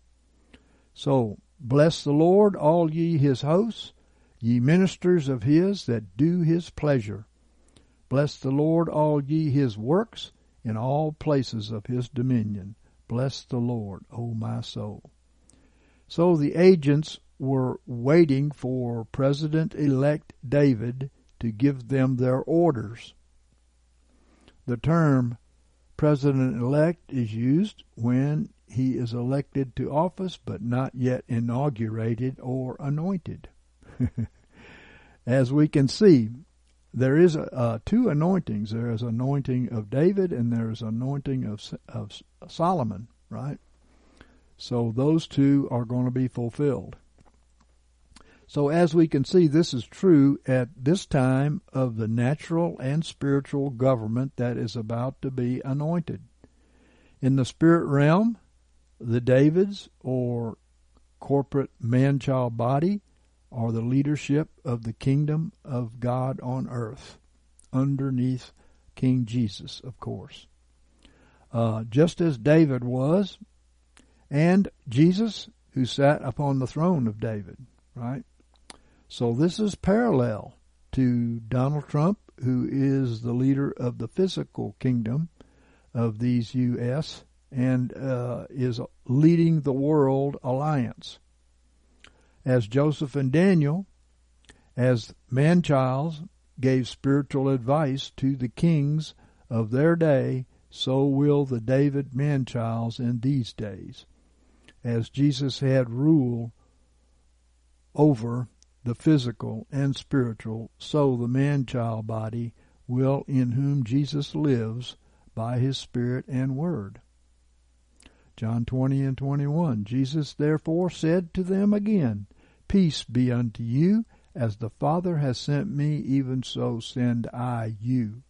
So, bless the Lord, all ye His hosts, ye ministers of His that do His pleasure. Bless the Lord, all ye His works, in all places of His dominion. Bless the Lord, O my soul. So the agents were waiting for President-elect David to give them their orders. The term President-elect is used when he is elected to office but not yet inaugurated or anointed. As we can see, there is two anointings. There is anointing of David and there is anointing of Solomon, right? So those two are going to be fulfilled. So as we can see, this is true at this time of the natural and spiritual government that is about to be anointed. In the spirit realm, the Davids, or corporate man-child body, are the leadership of the kingdom of God on earth, underneath King Jesus, of course. Just as David was, and Jesus, who sat upon the throne of David, right? So this is parallel to Donald Trump, who is the leader of the physical kingdom of these U.S. and is leading the world alliance. As Joseph and Daniel, as man-childs, gave spiritual advice to the kings of their day, so will the David man-childs in these days. As Jesus had rule over the physical and spiritual, so the man-child body will, in whom Jesus lives by his Spirit and Word. John 20:21, Jesus therefore said to them again, Peace be unto you, as the Father has sent me, even so send I you.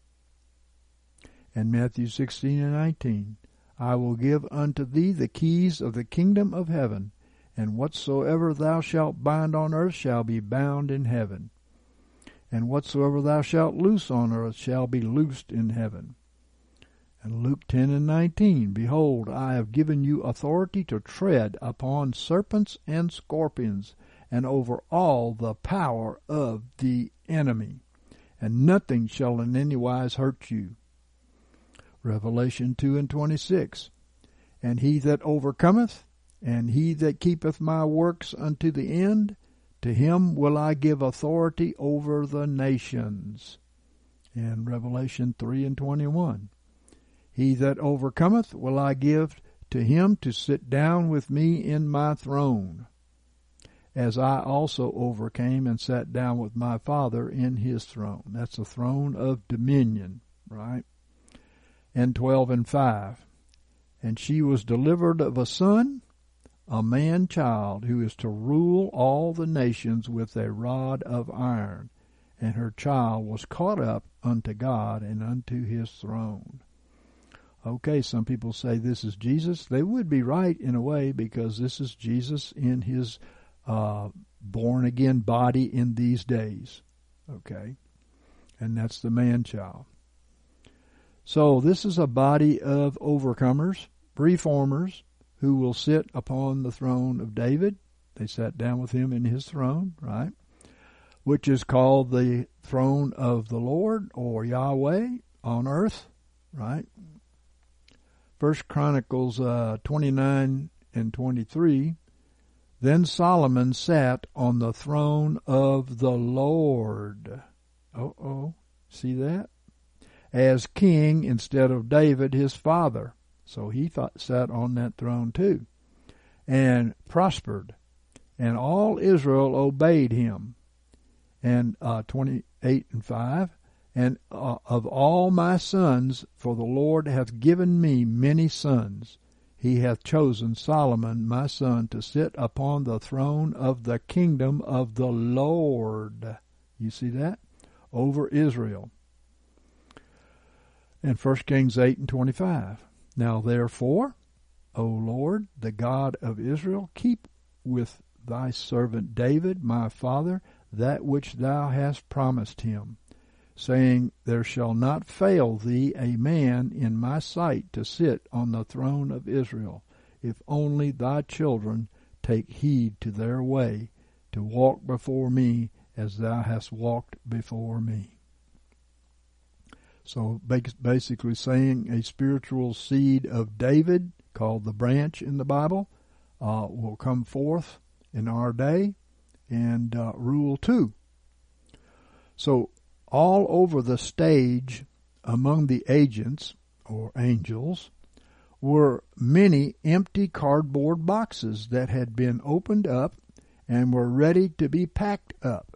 And Matthew 16:19, I will give unto thee the keys of the kingdom of heaven, and whatsoever thou shalt bind on earth shall be bound in heaven, and whatsoever thou shalt loose on earth shall be loosed in heaven. And Luke 10:19, Behold, I have given you authority to tread upon serpents and scorpions, and over all the power of the enemy, and nothing shall in any wise hurt you. Revelation 2:26, And he that overcometh, and he that keepeth my works unto the end, to him will I give authority over the nations. And Revelation 3:21, He that overcometh will I give to him to sit down with me in my throne, as I also overcame and sat down with my Father in his throne. That's the throne of dominion, right? And 12:5, And she was delivered of a son, a man-child, who is to rule all the nations with a rod of iron. And her child was caught up unto God and unto his throne. Okay, some people say this is Jesus. They would be right in a way, because this is Jesus in his born-again body in these days. Okay? And that's the man-child. So this is a body of overcomers, reformers, who will sit upon the throne of David. They sat down with him in his throne, right? Which is called the throne of the Lord, or Yahweh, on earth, right? 1 Chronicles 29:23, Then Solomon sat on the throne of the Lord. See that? As king instead of David his father. So he sat on that throne too, and prospered, and all Israel obeyed him. And 28:5, And of all my sons, for the Lord hath given me many sons, he hath chosen Solomon my son to sit upon the throne of the kingdom of the Lord. You see that? Over Israel. And 1 Kings 8:25. Now therefore, O Lord, the God of Israel, keep with thy servant David, my father, that which thou hast promised him, saying, There shall not fail thee a man in my sight to sit on the throne of Israel, if only thy children take heed to their way, to walk before me as thou hast walked before me. So basically saying a spiritual seed of David, called the branch in the Bible, will come forth in our day and rule too. So all over the stage among the agents, or angels, were many empty cardboard boxes that had been opened up and were ready to be packed up.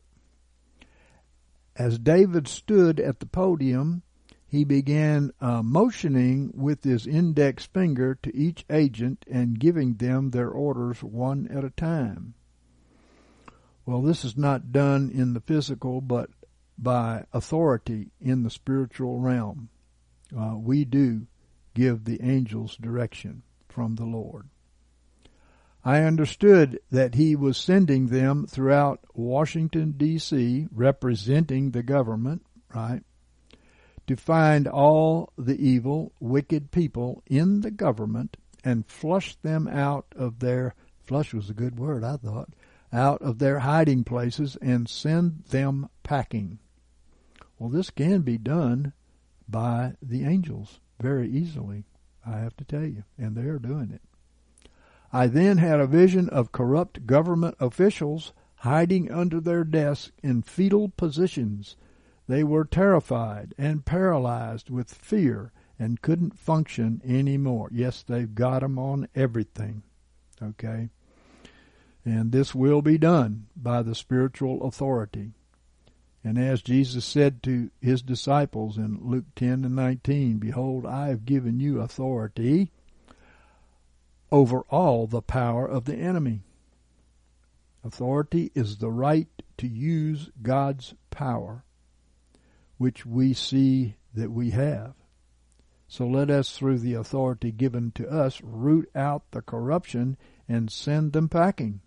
As David stood at the podium, he began motioning with his index finger to each agent and giving them their orders one at a time. Well, this is not done in the physical, but by authority in the spiritual realm. We do give the angels direction from the Lord. I understood that he was sending them throughout Washington, D.C., representing the government, right, to find all the evil, wicked people in the government and flush them out of their, flush was a good word, I thought, out of their hiding places and send them packing. Well, this can be done by the angels very easily. I have to tell you, and they are doing it. I then had a vision of corrupt government officials hiding under their desks in fetal positions. They were terrified and paralyzed with fear and couldn't function anymore. Yes, they've got them on everything. Okay? And this will be done by the spiritual authority. And as Jesus said to his disciples in Luke 10:19, "Behold, I have given you authority over all the power of the enemy." Authority is the right to use God's power, which we see that we have. So let us, through the authority given to us, root out the corruption and send them packing.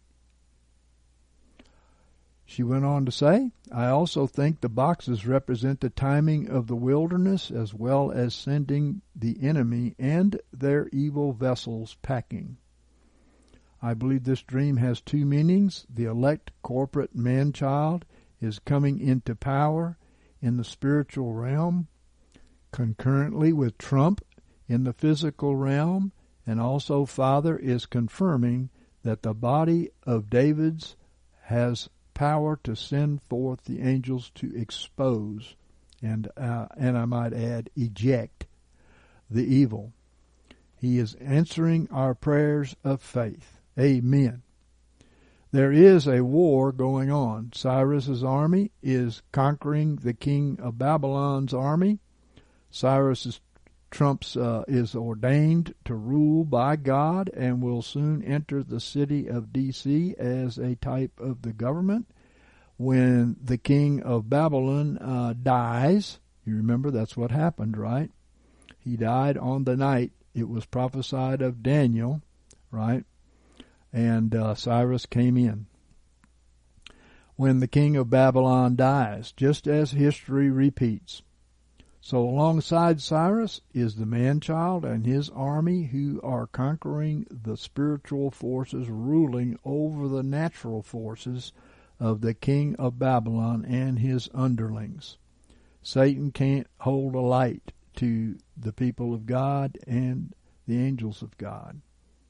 She went on to say, "I also think the boxes represent the timing of the wilderness as well as sending the enemy and their evil vessels packing. I believe this dream has two meanings. The elect corporate man-child is coming into power in the spiritual realm, concurrently with Trump in the physical realm, and also Father is confirming that the body of David's has power to send forth the angels to expose and I might add eject the evil. He is answering our prayers of faith. Amen. There is a war going on. Cyrus's army is conquering the king of Babylon's army. Trump's is ordained to rule by God and will soon enter the city of D.C. as a type of the government. When the king of Babylon dies, you remember that's what happened, right? He died on the night it was prophesied of Daniel, right? And Cyrus came in. When the king of Babylon dies, just as history repeats. So alongside Cyrus is the man-child and his army who are conquering the spiritual forces ruling over the natural forces of the king of Babylon and his underlings. Satan can't hold a light to the people of God and the angels of God.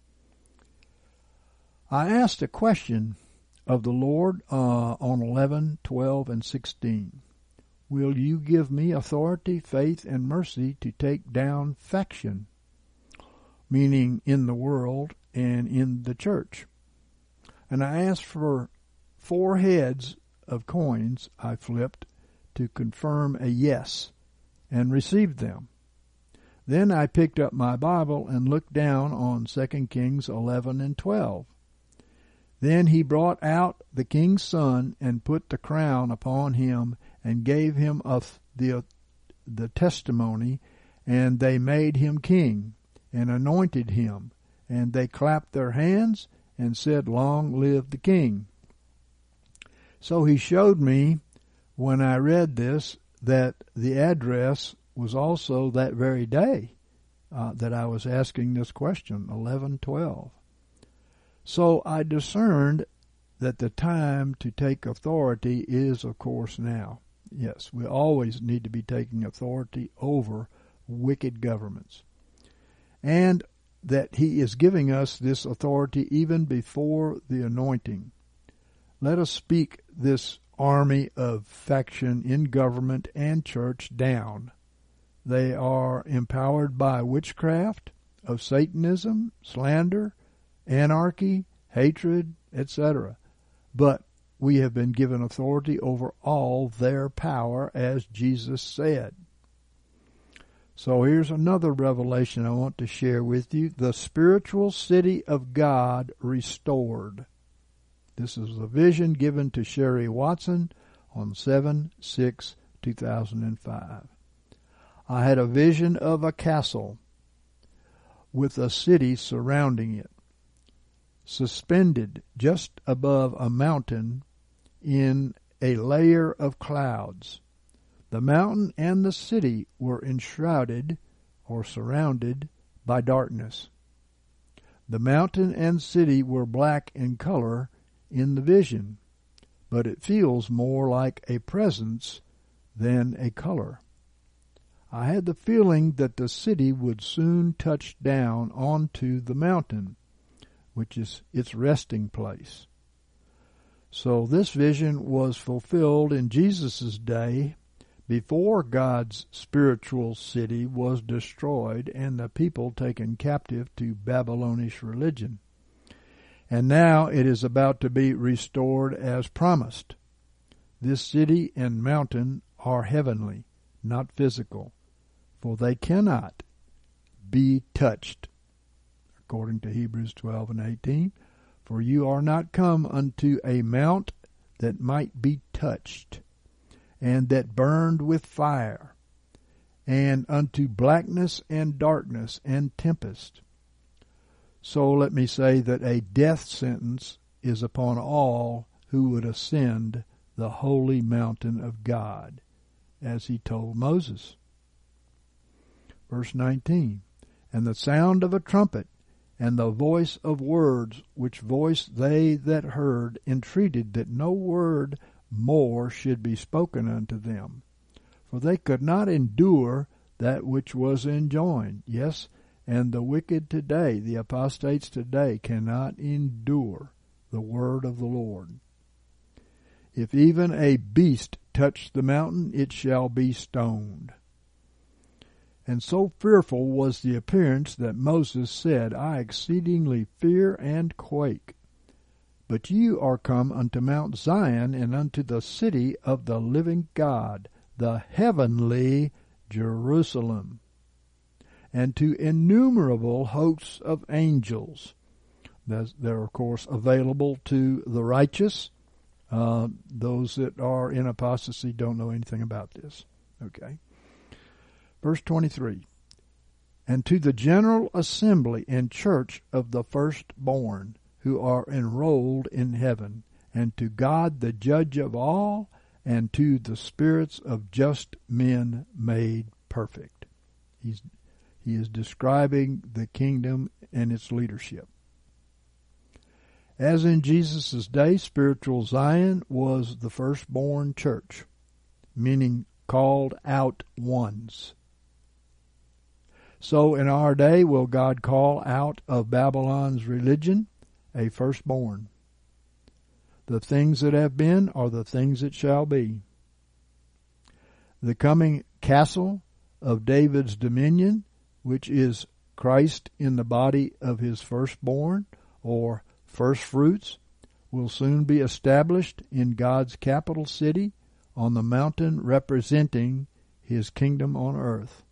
I asked a question of the Lord on 11, 12, and 16. Will you give me authority, faith, and mercy to take down faction, meaning in the world and in the church? And I asked for 4 heads of coins I flipped to confirm a yes and received them. Then I picked up my Bible and looked down on 2 Kings 11 and 12. Then he brought out the king's son and put the crown upon him and gave him the testimony, and they made him king and anointed him, and they clapped their hands and said, "Long live the king." So he showed me when I read this that the address was also that very day that I was asking this question, 11:12. So I discerned that the time to take authority is, of course, now. Yes, we always need to be taking authority over wicked governments. And that he is giving us this authority even before the anointing. Let us speak this army of faction in government and church down. They are empowered by witchcraft, of Satanism, slander, anarchy, hatred, etc. But we have been given authority over all their power, as Jesus said. So here's another revelation I want to share with you. The spiritual city of God restored. This is a vision given to Sherry Watson on 7/6/2005. I had a vision of a castle with a city surrounding it, suspended just above a mountain in a layer of clouds. The mountain and the city were enshrouded or surrounded by darkness. The mountain and city were black in color in the vision, but it feels more like a presence than a color. I had the feeling that the city would soon touch down onto the mountain, which is its resting place. So this vision was fulfilled in Jesus' day, before God's spiritual city was destroyed and the people taken captive to Babylonish religion. And now it is about to be restored as promised. This city and mountain are heavenly, not physical, for they cannot be touched, according to Hebrews 12 and 18. For you are not come unto a mount that might be touched, and that burned with fire, and unto blackness and darkness and tempest. So let me say that a death sentence is upon all who would ascend the holy mountain of God, as he told Moses. Verse 19, and the sound of a trumpet, and the voice of words, which voice they that heard entreated that no word more should be spoken unto them. For they could not endure that which was enjoined. Yes, and the wicked today, the apostates today, cannot endure the word of the Lord. If even a beast touch the mountain, it shall be stoned. And so fearful was the appearance that Moses said, I exceedingly fear and quake. But you are come unto Mount Zion, and unto the city of the living God, the heavenly Jerusalem, and to innumerable hosts of angels. They're, of course, available to the righteous. Those that are in apostasy don't know anything about this. Okay. Verse 23, and to the general assembly and church of the firstborn, who are enrolled in heaven, and to God the judge of all, and to the spirits of just men made perfect. He is describing the kingdom and its leadership. As in Jesus' day, spiritual Zion was the firstborn church, meaning called out ones. So in our day will God call out of Babylon's religion a firstborn. The things that have been are the things that shall be. The coming castle of David's dominion, which is Christ in the body of his firstborn, or first fruits, will soon be established in God's capital city on the mountain representing his kingdom on earth.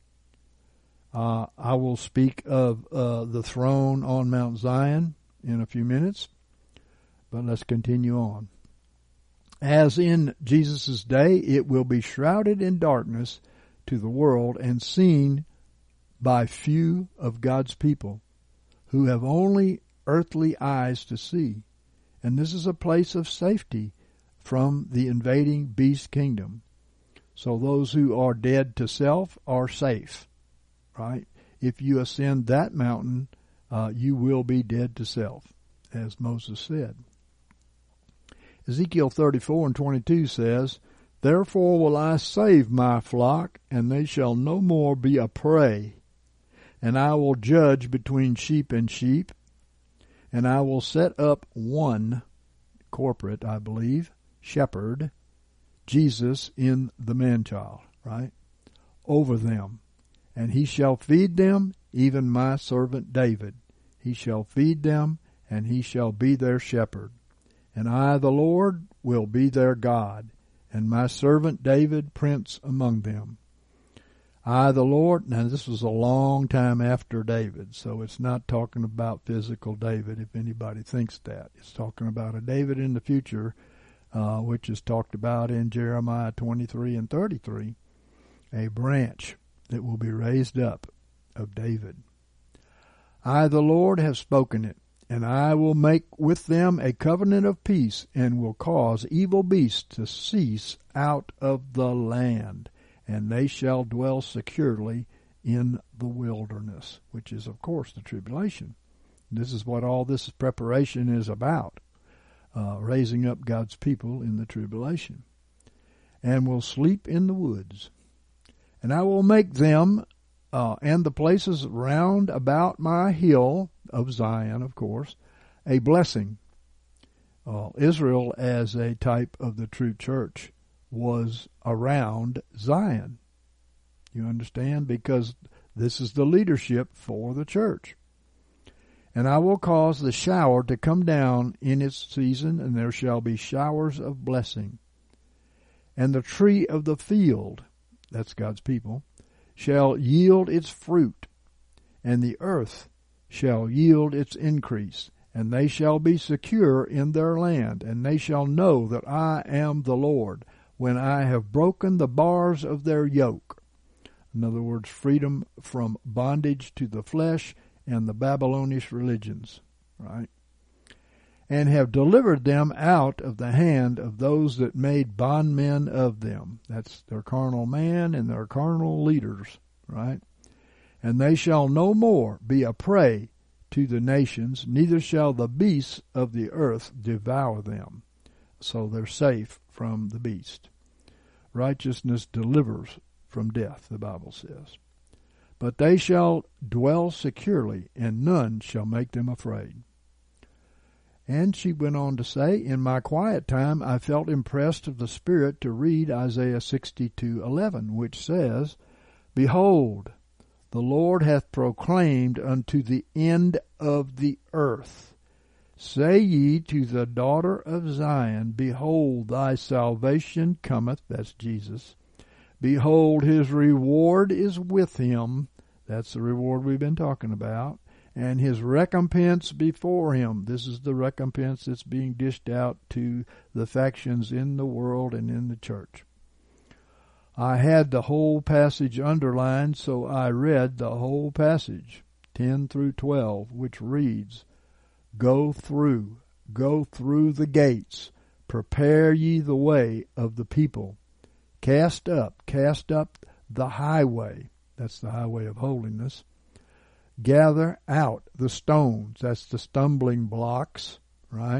I will speak of the throne on Mount Zion in a few minutes, but let's continue on. As in Jesus' day, it will be shrouded in darkness to the world and seen by few of God's people who have only earthly eyes to see. And this is a place of safety from the invading beast kingdom. So those who are dead to self are safe, right? If you ascend that mountain, you will be dead to self, as Moses said. Ezekiel 34 and 22 says, Therefore will I save my flock, and they shall no more be a prey. And I will judge between sheep and sheep, and I will set up one, corporate, I believe, shepherd, Jesus in the man-child, right, over them. And he shall feed them, even my servant David. He shall feed them, and he shall be their shepherd. And I, the Lord, will be their God, and my servant David prince among them. I, the Lord, now this was a long time after David, so it's not talking about physical David, if anybody thinks that. It's talking about a David in the future, which is talked about in Jeremiah 23 and 33, a branch that will be raised up of David. I, the Lord, have spoken it, and I will make with them a covenant of peace, and will cause evil beasts to cease out of the land, and they shall dwell securely in the wilderness, which is, of course, the tribulation. This is what all this preparation is about, raising up God's people in the tribulation. And will sleep in the woods. And I will make them and the places round about my hill of Zion, of course, a blessing. Israel, as a type of the true church, was around Zion. You understand? Because this is the leadership for the church. And I will cause the shower to come down in its season, and there shall be showers of blessing. And the tree of the field, that's God's people, shall yield its fruit, and the earth shall yield its increase, and they shall be secure in their land, and they shall know that I am the Lord, when I have broken the bars of their yoke. In other words, freedom from bondage to the flesh and the Babylonish religions, right? And have delivered them out of the hand of those that made bondmen of them. That's their carnal man and their carnal leaders, right? And they shall no more be a prey to the nations, neither shall the beasts of the earth devour them. So they're safe from the beast. Righteousness delivers from death, the Bible says. But they shall dwell securely, and none shall make them afraid. And she went on to say, in my quiet time I felt impressed of the Spirit to read Isaiah 62:11, which says, Behold, the Lord hath proclaimed unto the end of the earth. Say ye to the daughter of Zion, Behold, thy salvation cometh, that's Jesus. Behold, his reward is with him, that's the reward we've been talking about, and his recompense before him. This is the recompense that's being dished out to the factions in the world and in the church. I had the whole passage underlined, so I read the whole passage, 10 through 12, which reads, Go through the gates, prepare ye the way of the people. Cast up the highway, that's the highway of holiness. Gather out the stones, that's the stumbling blocks, right?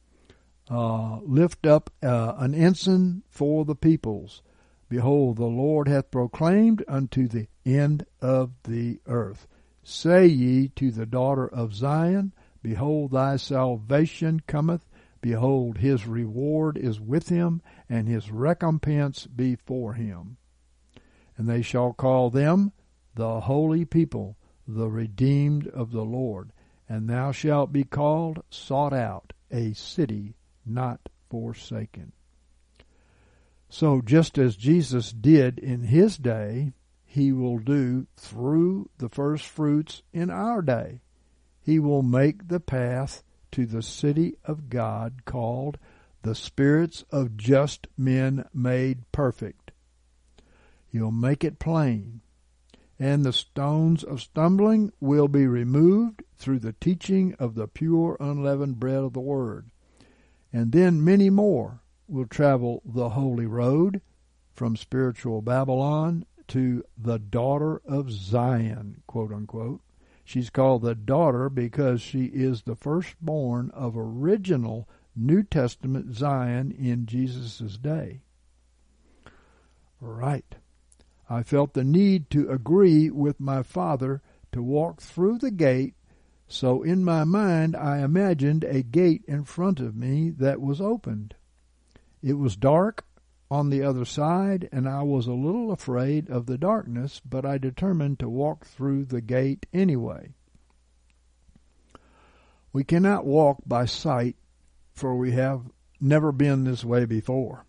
Lift up an ensign for the peoples. Behold, the Lord hath proclaimed unto the end of the earth. Say ye to the daughter of Zion, Behold, thy salvation cometh. Behold, his reward is with him, and his recompense before him. And they shall call them the holy people, the redeemed of the Lord. And thou shalt be called sought out, a city not forsaken. So just as Jesus did in his day, he will do through the first fruits in our day. He will make the path to the city of God called the spirits of just men made perfect. He'll make it plain. And the stones of stumbling will be removed through the teaching of the pure unleavened bread of the Word. And then many more will travel the holy road from spiritual Babylon to the daughter of Zion, quote unquote. She's called the daughter because she is the firstborn of original New Testament Zion in Jesus' day. Right. I felt the need to agree with my father to walk through the gate, so in my mind I imagined a gate in front of me that was opened. It was dark on the other side, and I was a little afraid of the darkness, but I determined to walk through the gate anyway. We cannot walk by sight, for we have never been this way before.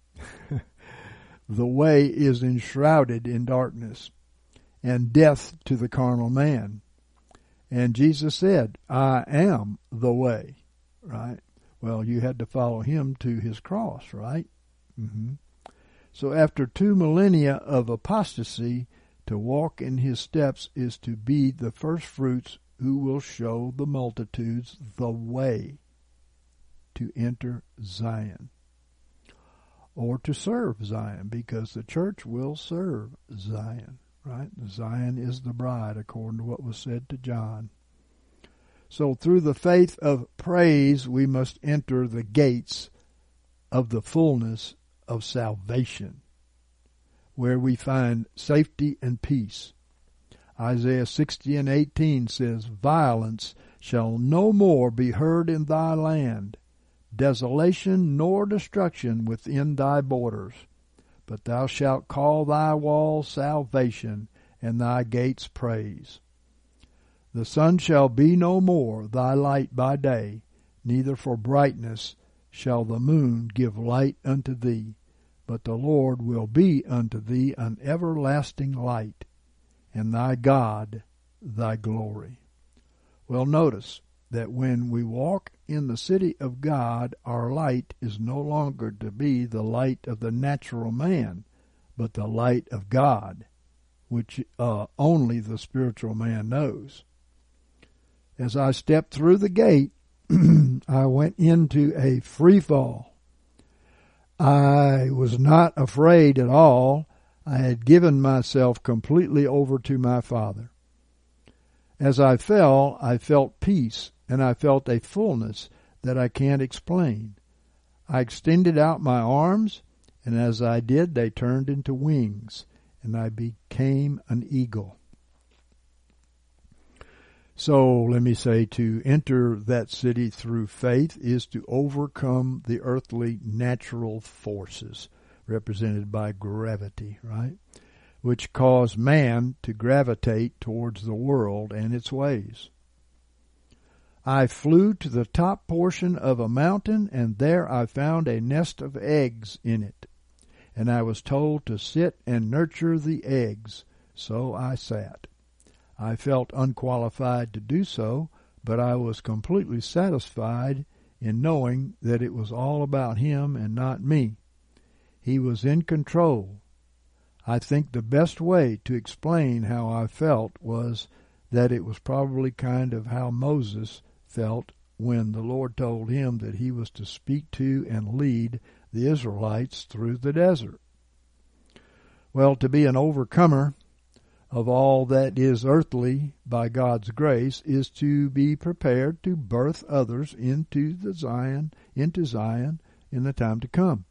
The way is enshrouded in darkness, and death to the carnal man. And Jesus said, I am the way, right? Well, you had to follow him to his cross, right? So after 2 millennia of apostasy, to walk in his steps is to be the first fruits who will show the multitudes the way to enter Zion, or to serve Zion, because the church will serve Zion, right? Zion is the bride, according to what was said to John. So through the faith of praise, we must enter the gates of the fullness of salvation. where we find safety and peace. Isaiah 60:18 says, "Violence shall no more be heard in thy land, desolation nor destruction within thy borders. But thou shalt call thy walls salvation, and thy gates praise. The sun shall be no more thy light by day, neither for brightness shall the moon give light unto thee. But the Lord will be unto thee an everlasting light, and thy God thy glory." Well, notice that when we walk in the city of God, our light is no longer to be the light of the natural man, but the light of God, which only the spiritual man knows. As I stepped through the gate, I went into a free fall. I was not afraid at all. I had given myself completely over to my Father. As I fell, I felt peace, and I felt a fullness that I can't explain. I extended out my arms, and as I did, they turned into wings, and I became an eagle. So, let me say, to enter that city through faith is to overcome the earthly natural forces, represented by gravity, right? Which cause man to gravitate towards the world and its ways. I flew to the top portion of a mountain, and there I found a nest of eggs in it. And I was told to sit and nurture the eggs, so I sat. I felt unqualified to do so, but I was completely satisfied in knowing that it was all about Him and not me. He was in control. I think the best way to explain how I felt was that it was probably kind of how Moses felt when the Lord told him that he was to speak to and lead the Israelites through the desert. Well, to be an overcomer of all that is earthly by God's grace is to be prepared to birth others into Zion in the time to come.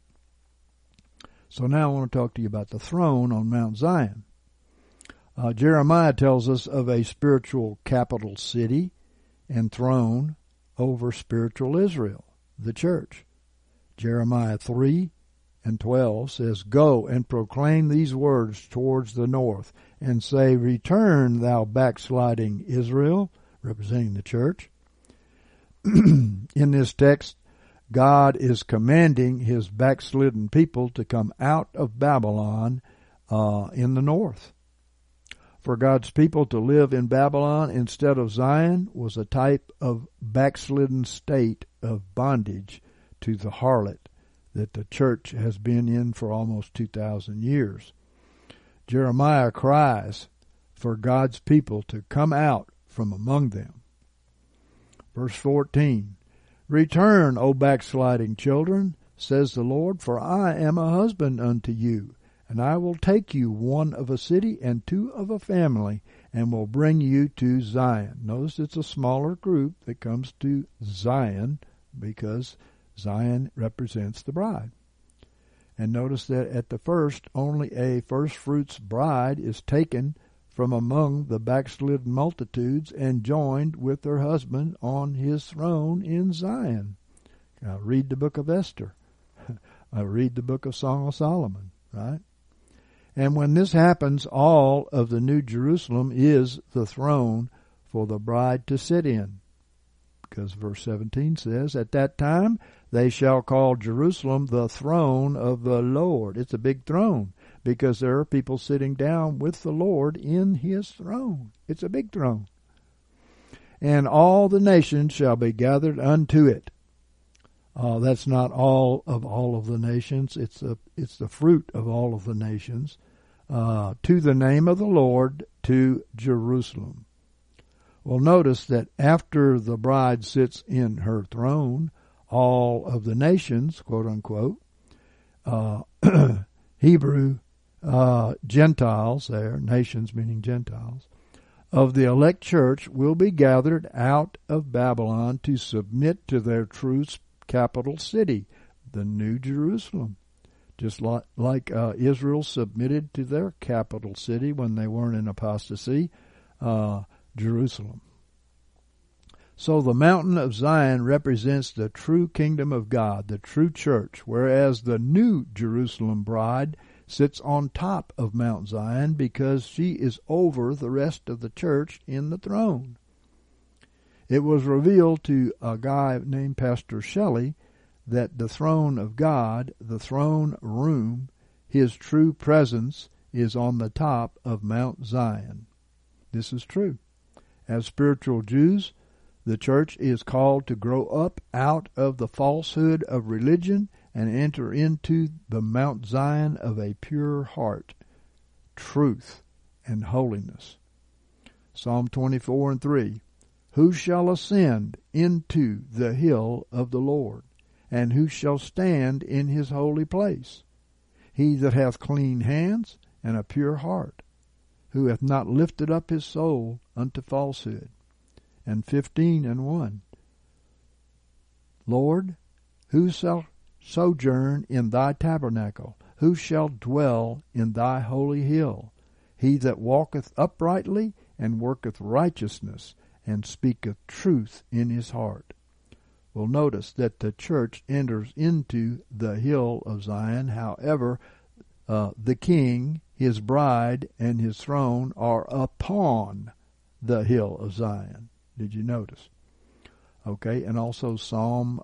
So now I want to talk to you about the throne on Mount Zion. Jeremiah tells us of a spiritual capital city and throne over spiritual Israel, the church. Jeremiah 3:12 says, "Go and proclaim these words towards the north, and say, Return, thou backsliding Israel," representing the church. In this text, God is commanding His backslidden people to come out of Babylon in the north. For God's people to live in Babylon instead of Zion was a type of backslidden state of bondage to the harlot that the church has been in for almost 2,000 years. Jeremiah cries for God's people to come out from among them. Verse 14, "Return, O backsliding children, says the Lord, for I am a husband unto you, and I will take you, one of a city and two of a family, and will bring you to Zion." Notice it's a smaller group that comes to Zion because Zion represents the bride. And notice that at the first, only a first fruits bride is taken from among the backslidden multitudes and joined with her husband on his throne in Zion. Now read the book of Esther. Read the book of Song of Solomon, right? And when this happens, all of the New Jerusalem is the throne for the bride to sit in. Because verse 17 says, "At that time they shall call Jerusalem the throne of the Lord." It's a big throne because there are people sitting down with the Lord in His throne. It's a big throne. "And all the nations shall be gathered unto it." That's not all of the nations. It's the fruit of all of the nations. "To the name of the Lord, to Jerusalem." Well, notice that after the bride sits in her throne, all of the nations, quote unquote, Hebrew Gentiles there, nations meaning Gentiles, of the elect church will be gathered out of Babylon to submit to their true capital city, the New Jerusalem, just like Israel submitted to their capital city when they weren't in apostasy, Jerusalem. So the mountain of Zion represents the true kingdom of God, the true church, whereas the new Jerusalem bride sits on top of Mount Zion because she is over the rest of the church in the throne. It was revealed to a guy named Pastor Shelley that the throne of God, the throne room, his true presence is on the top of Mount Zion. This is true. As spiritual Jews, the church is called to grow up out of the falsehood of religion and enter into the Mount Zion of a pure heart, truth, and holiness. Psalm 24:3. Who shall ascend into the hill of the Lord? And who shall stand in his holy place? He that hath clean hands and a pure heart, who hath not lifted up his soul unto falsehood. And 15:1. Lord, who shall sojourn in thy tabernacle? Who shall dwell in thy holy hill? He that walketh uprightly and worketh righteousness and speaketh truth in his heart. Well, notice that the church enters into the hill of Zion. However, the king, his bride, and his throne are upon the hill of Zion. Did you notice? Okay, and also Psalm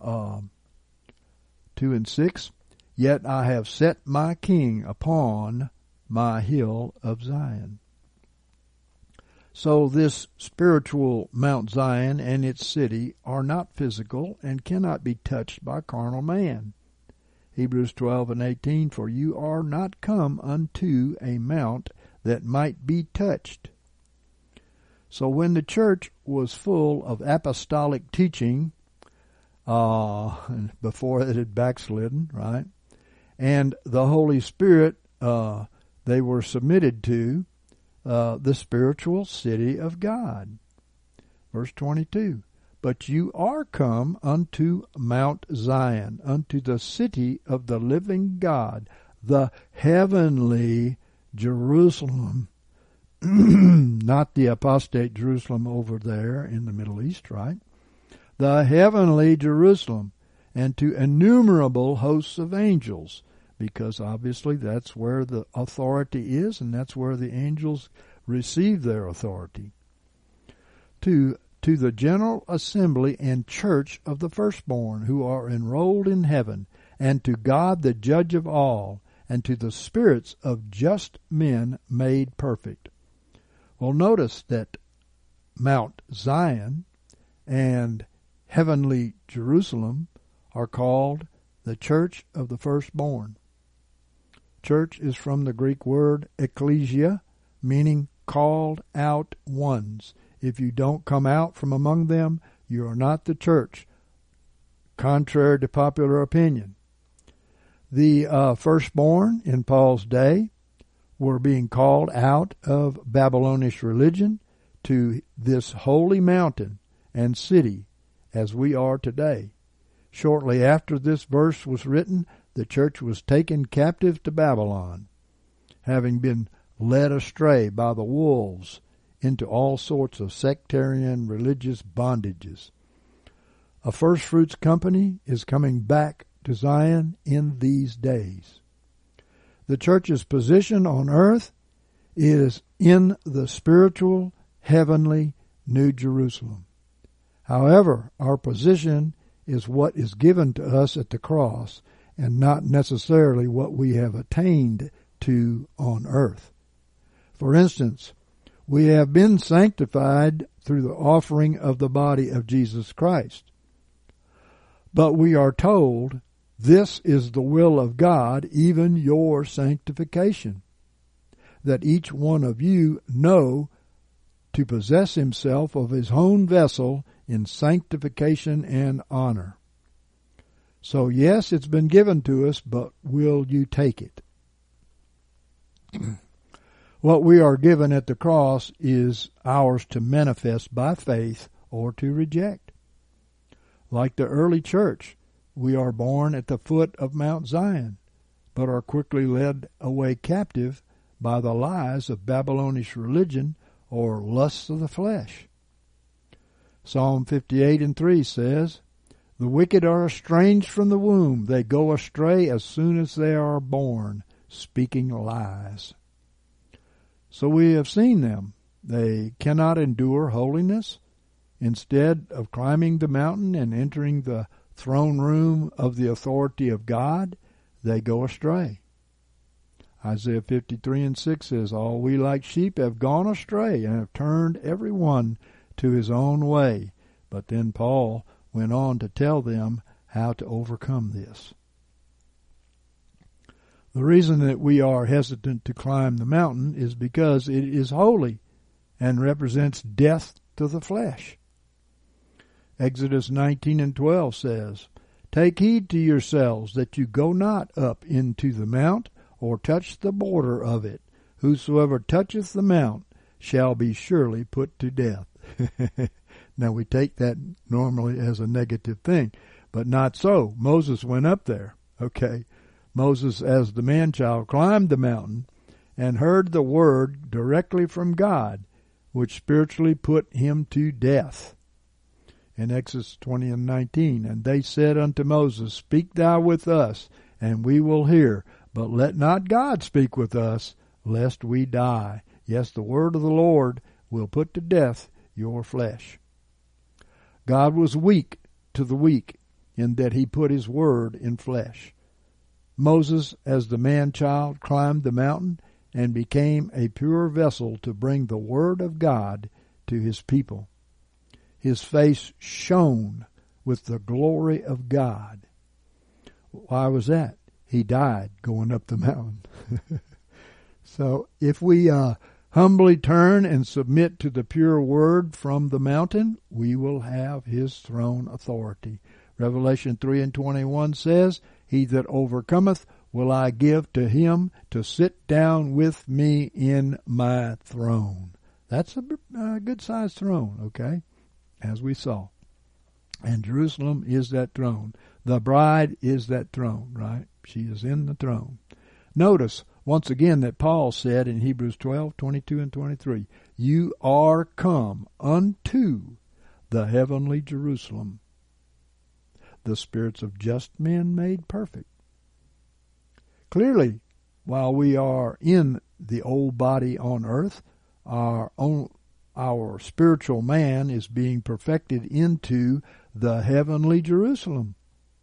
2:6. Yet I have set my king upon my hill of Zion. So this spiritual Mount Zion and its city are not physical and cannot be touched by carnal man. Hebrews 12:18, for you are not come unto a mount that might be touched. So when the church was full of apostolic teaching, before it had backslidden, right, and the Holy Spirit, they were submitted to the spiritual city of God. Verse 22, but you are come unto Mount Zion, unto the city of the living God, the heavenly Jerusalem, not the apostate Jerusalem over there in the Middle East, right? The heavenly Jerusalem, and to innumerable hosts of angels, because obviously that's where the authority is, and that's where the angels receive their authority. To the general assembly and church of the firstborn who are enrolled in heaven, and to God the judge of all, and to the spirits of just men made perfect. Well, notice that Mount Zion and heavenly Jerusalem are called the church of the firstborn. Church is from the Greek word ekklesia, meaning called out ones. If you don't come out from among them, you are not the church, contrary to popular opinion. The firstborn in Paul's day were being called out of Babylonish religion to this holy mountain and city as we are today. Shortly after this verse was written, the church was taken captive to Babylon, having been led astray by the wolves into all sorts of sectarian religious bondages. A first fruits company is coming back to Zion in these days. The church's position on earth is in the spiritual, heavenly New Jerusalem. However, our position is what is given to us at the cross and not necessarily what we have attained to on earth. For instance, we have been sanctified through the offering of the body of Jesus Christ. But we are told, this is the will of God, even your sanctification, that each one of you know to possess himself of his own vessel in sanctification and honor. So yes, it's been given to us, but will you take it? What we are given at the cross is ours to manifest by faith or to reject. Like the early church, we are born at the foot of Mount Zion, but are quickly led away captive by the lies of Babylonish religion or lusts of the flesh. Psalm 58:3 says, "The wicked are estranged from the womb. They go astray as soon as they are born, speaking lies." So we have seen them. They cannot endure holiness. Instead of climbing the mountain and entering the throne room of the authority of God, they go astray. Isaiah 53:6 says, "All we like sheep have gone astray and have turned every one to his own way." But then Paul went on to tell them how to overcome this. The reason that we are hesitant to climb the mountain is because it is holy and represents death to the flesh. Exodus 19:12 says, "Take heed to yourselves that you go not up into the mount or touch the border of it. Whosoever toucheth the mount shall be surely put to death." Now we take that normally as a negative thing, but not so. Moses went up there. Okay. Moses, as the man-child, climbed the mountain and heard the word directly from God, which spiritually put him to death. In Exodus 20:19, "And they said unto Moses, Speak thou with us, and we will hear. But let not God speak with us, lest we die. Yes, the word of the Lord will put to death your flesh." God was weak to the weak in that he put his word in flesh. Moses, as the man-child, climbed the mountain and became a pure vessel to bring the word of God to his people. His face shone with the glory of God. Why was that? He died going up the mountain. So if we humbly turn and submit to the pure word from the mountain, we will have his throne authority. Revelation 3:21 says, "He that overcometh will I give to him to sit down with me in my throne." That's a good-sized throne, okay, as we saw. And Jerusalem is that throne. The bride is that throne, right? She is in the throne. Notice once again that Paul said in Hebrews 12:22 and 23, "You are come unto the heavenly Jerusalem, the spirits of just men made perfect." Clearly, while we are in the old body on earth, our spiritual man is being perfected into the heavenly Jerusalem.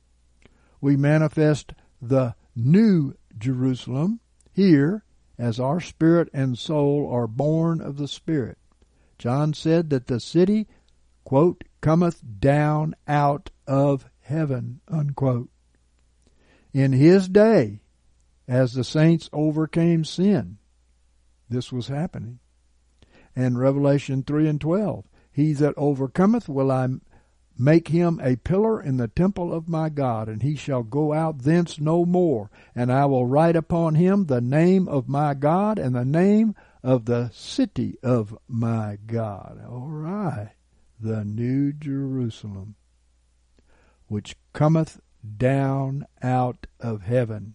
We manifest the new Jerusalem here as our spirit and soul are born of the Spirit. John said that the city, quote, "cometh down out of heaven," unquote. In his day, as the saints overcame sin, this was happening. And Revelation 3:12, "He that overcometh will I make him a pillar in the temple of my God, and he shall go out thence no more. And I will write upon him the name of my God and the name of the city of my God." All right. The new Jerusalem, which cometh down out of heaven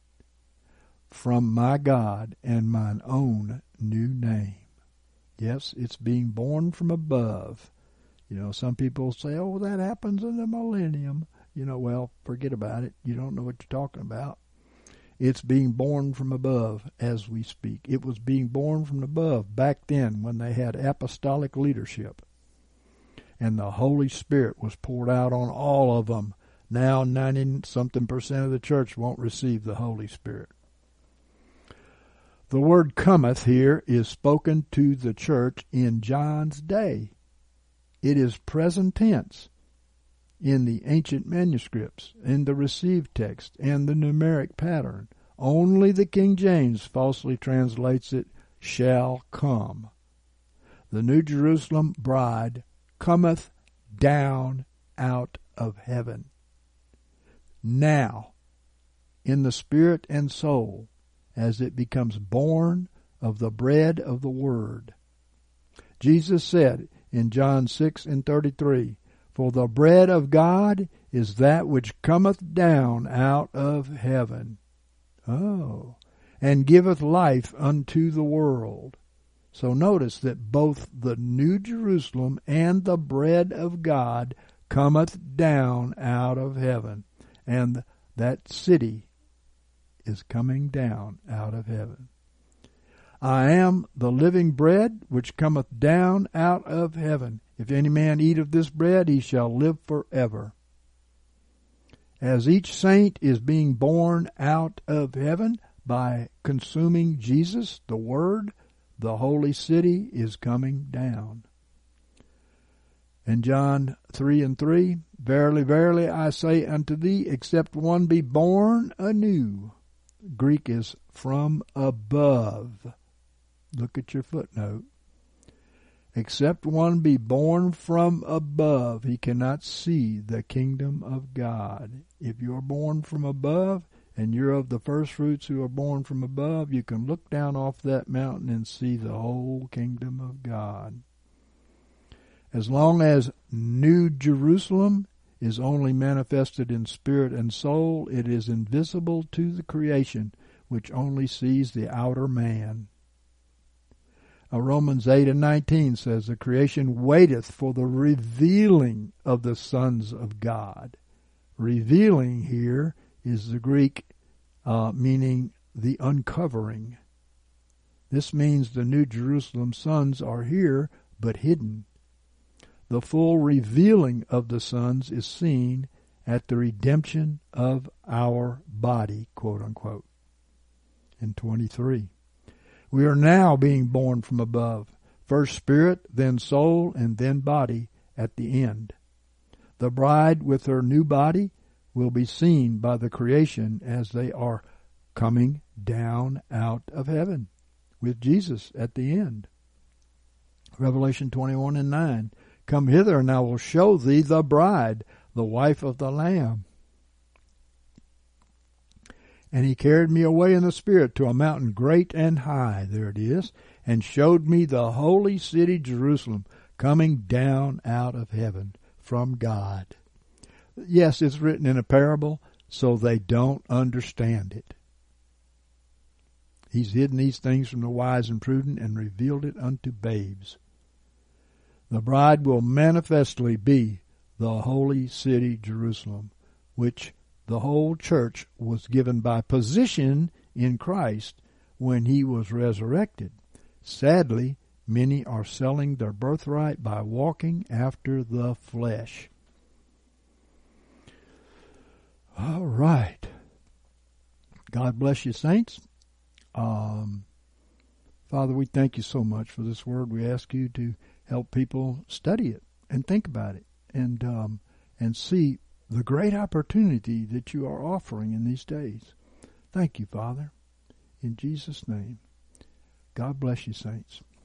from my God and mine own new name. Yes, it's being born from above. You know, some people say, "Oh, that happens in the millennium." You know, well, forget about it. You don't know what you're talking about. It's being born from above as we speak. It was being born from above back then when they had apostolic leadership. And the Holy Spirit was poured out on all of them. Now 90-something% of the church won't receive the Holy Spirit. The word "cometh" here is spoken to the church in John's day. It is present tense in the ancient manuscripts, in the received text, and the numeric pattern. Only the King James falsely translates it, "shall come." The New Jerusalem bride cometh down out of heaven. Now, in the spirit and soul, as it becomes born of the bread of the Word. Jesus said in John 6:33, "For the bread of God is that which cometh down out of heaven." Oh. And giveth life unto the world. So notice that both the New Jerusalem and the bread of God cometh down out of heaven. And that city is coming down out of heaven. I am the living bread which cometh down out of heaven. If any man eat of this bread, he shall live forever. As each saint is being born out of heaven by consuming Jesus, the Word, the holy city is coming down. And John 3:3, Verily, verily, I say unto thee, except one be born anew. Greek is from above. Look at your footnote. Except one be born from above, he cannot see the kingdom of God. If you're born from above, and you're of the first fruits who are born from above, you can look down off that mountain and see the whole kingdom of God. As long as New Jerusalem is only manifested in spirit and soul, it is invisible to the creation, which only sees the outer man. Romans 8:19 says, the creation waiteth for the revealing of the sons of God. Revealing here is the Greek meaning the uncovering. This means the New Jerusalem sons are here, but hidden. The full revealing of the sons is seen at the redemption of our body, quote unquote, in 23. We are now being born from above, first spirit, then soul, and then body at the end. The bride with her new body will be seen by the creation as they are coming down out of heaven with Jesus at the end. Revelation 21:9, Come hither, and I will show thee the bride, the wife of the Lamb. And he carried me away in the Spirit to a mountain great and high, there it is, and showed me the holy city Jerusalem coming down out of heaven from God. Yes, it's written in a parable, so they don't understand it. He's hidden these things from the wise and prudent and revealed it unto babes. The bride will manifestly be the holy city Jerusalem, which the whole church was given by position in Christ when he was resurrected. Sadly, many are selling their birthright by walking after the flesh. All right. God bless you, saints. Father, we thank you so much for this word. We ask you to help people study it and think about it and see the great opportunity that you are offering in these days. Thank you, Father. In Jesus' name. God bless you, saints.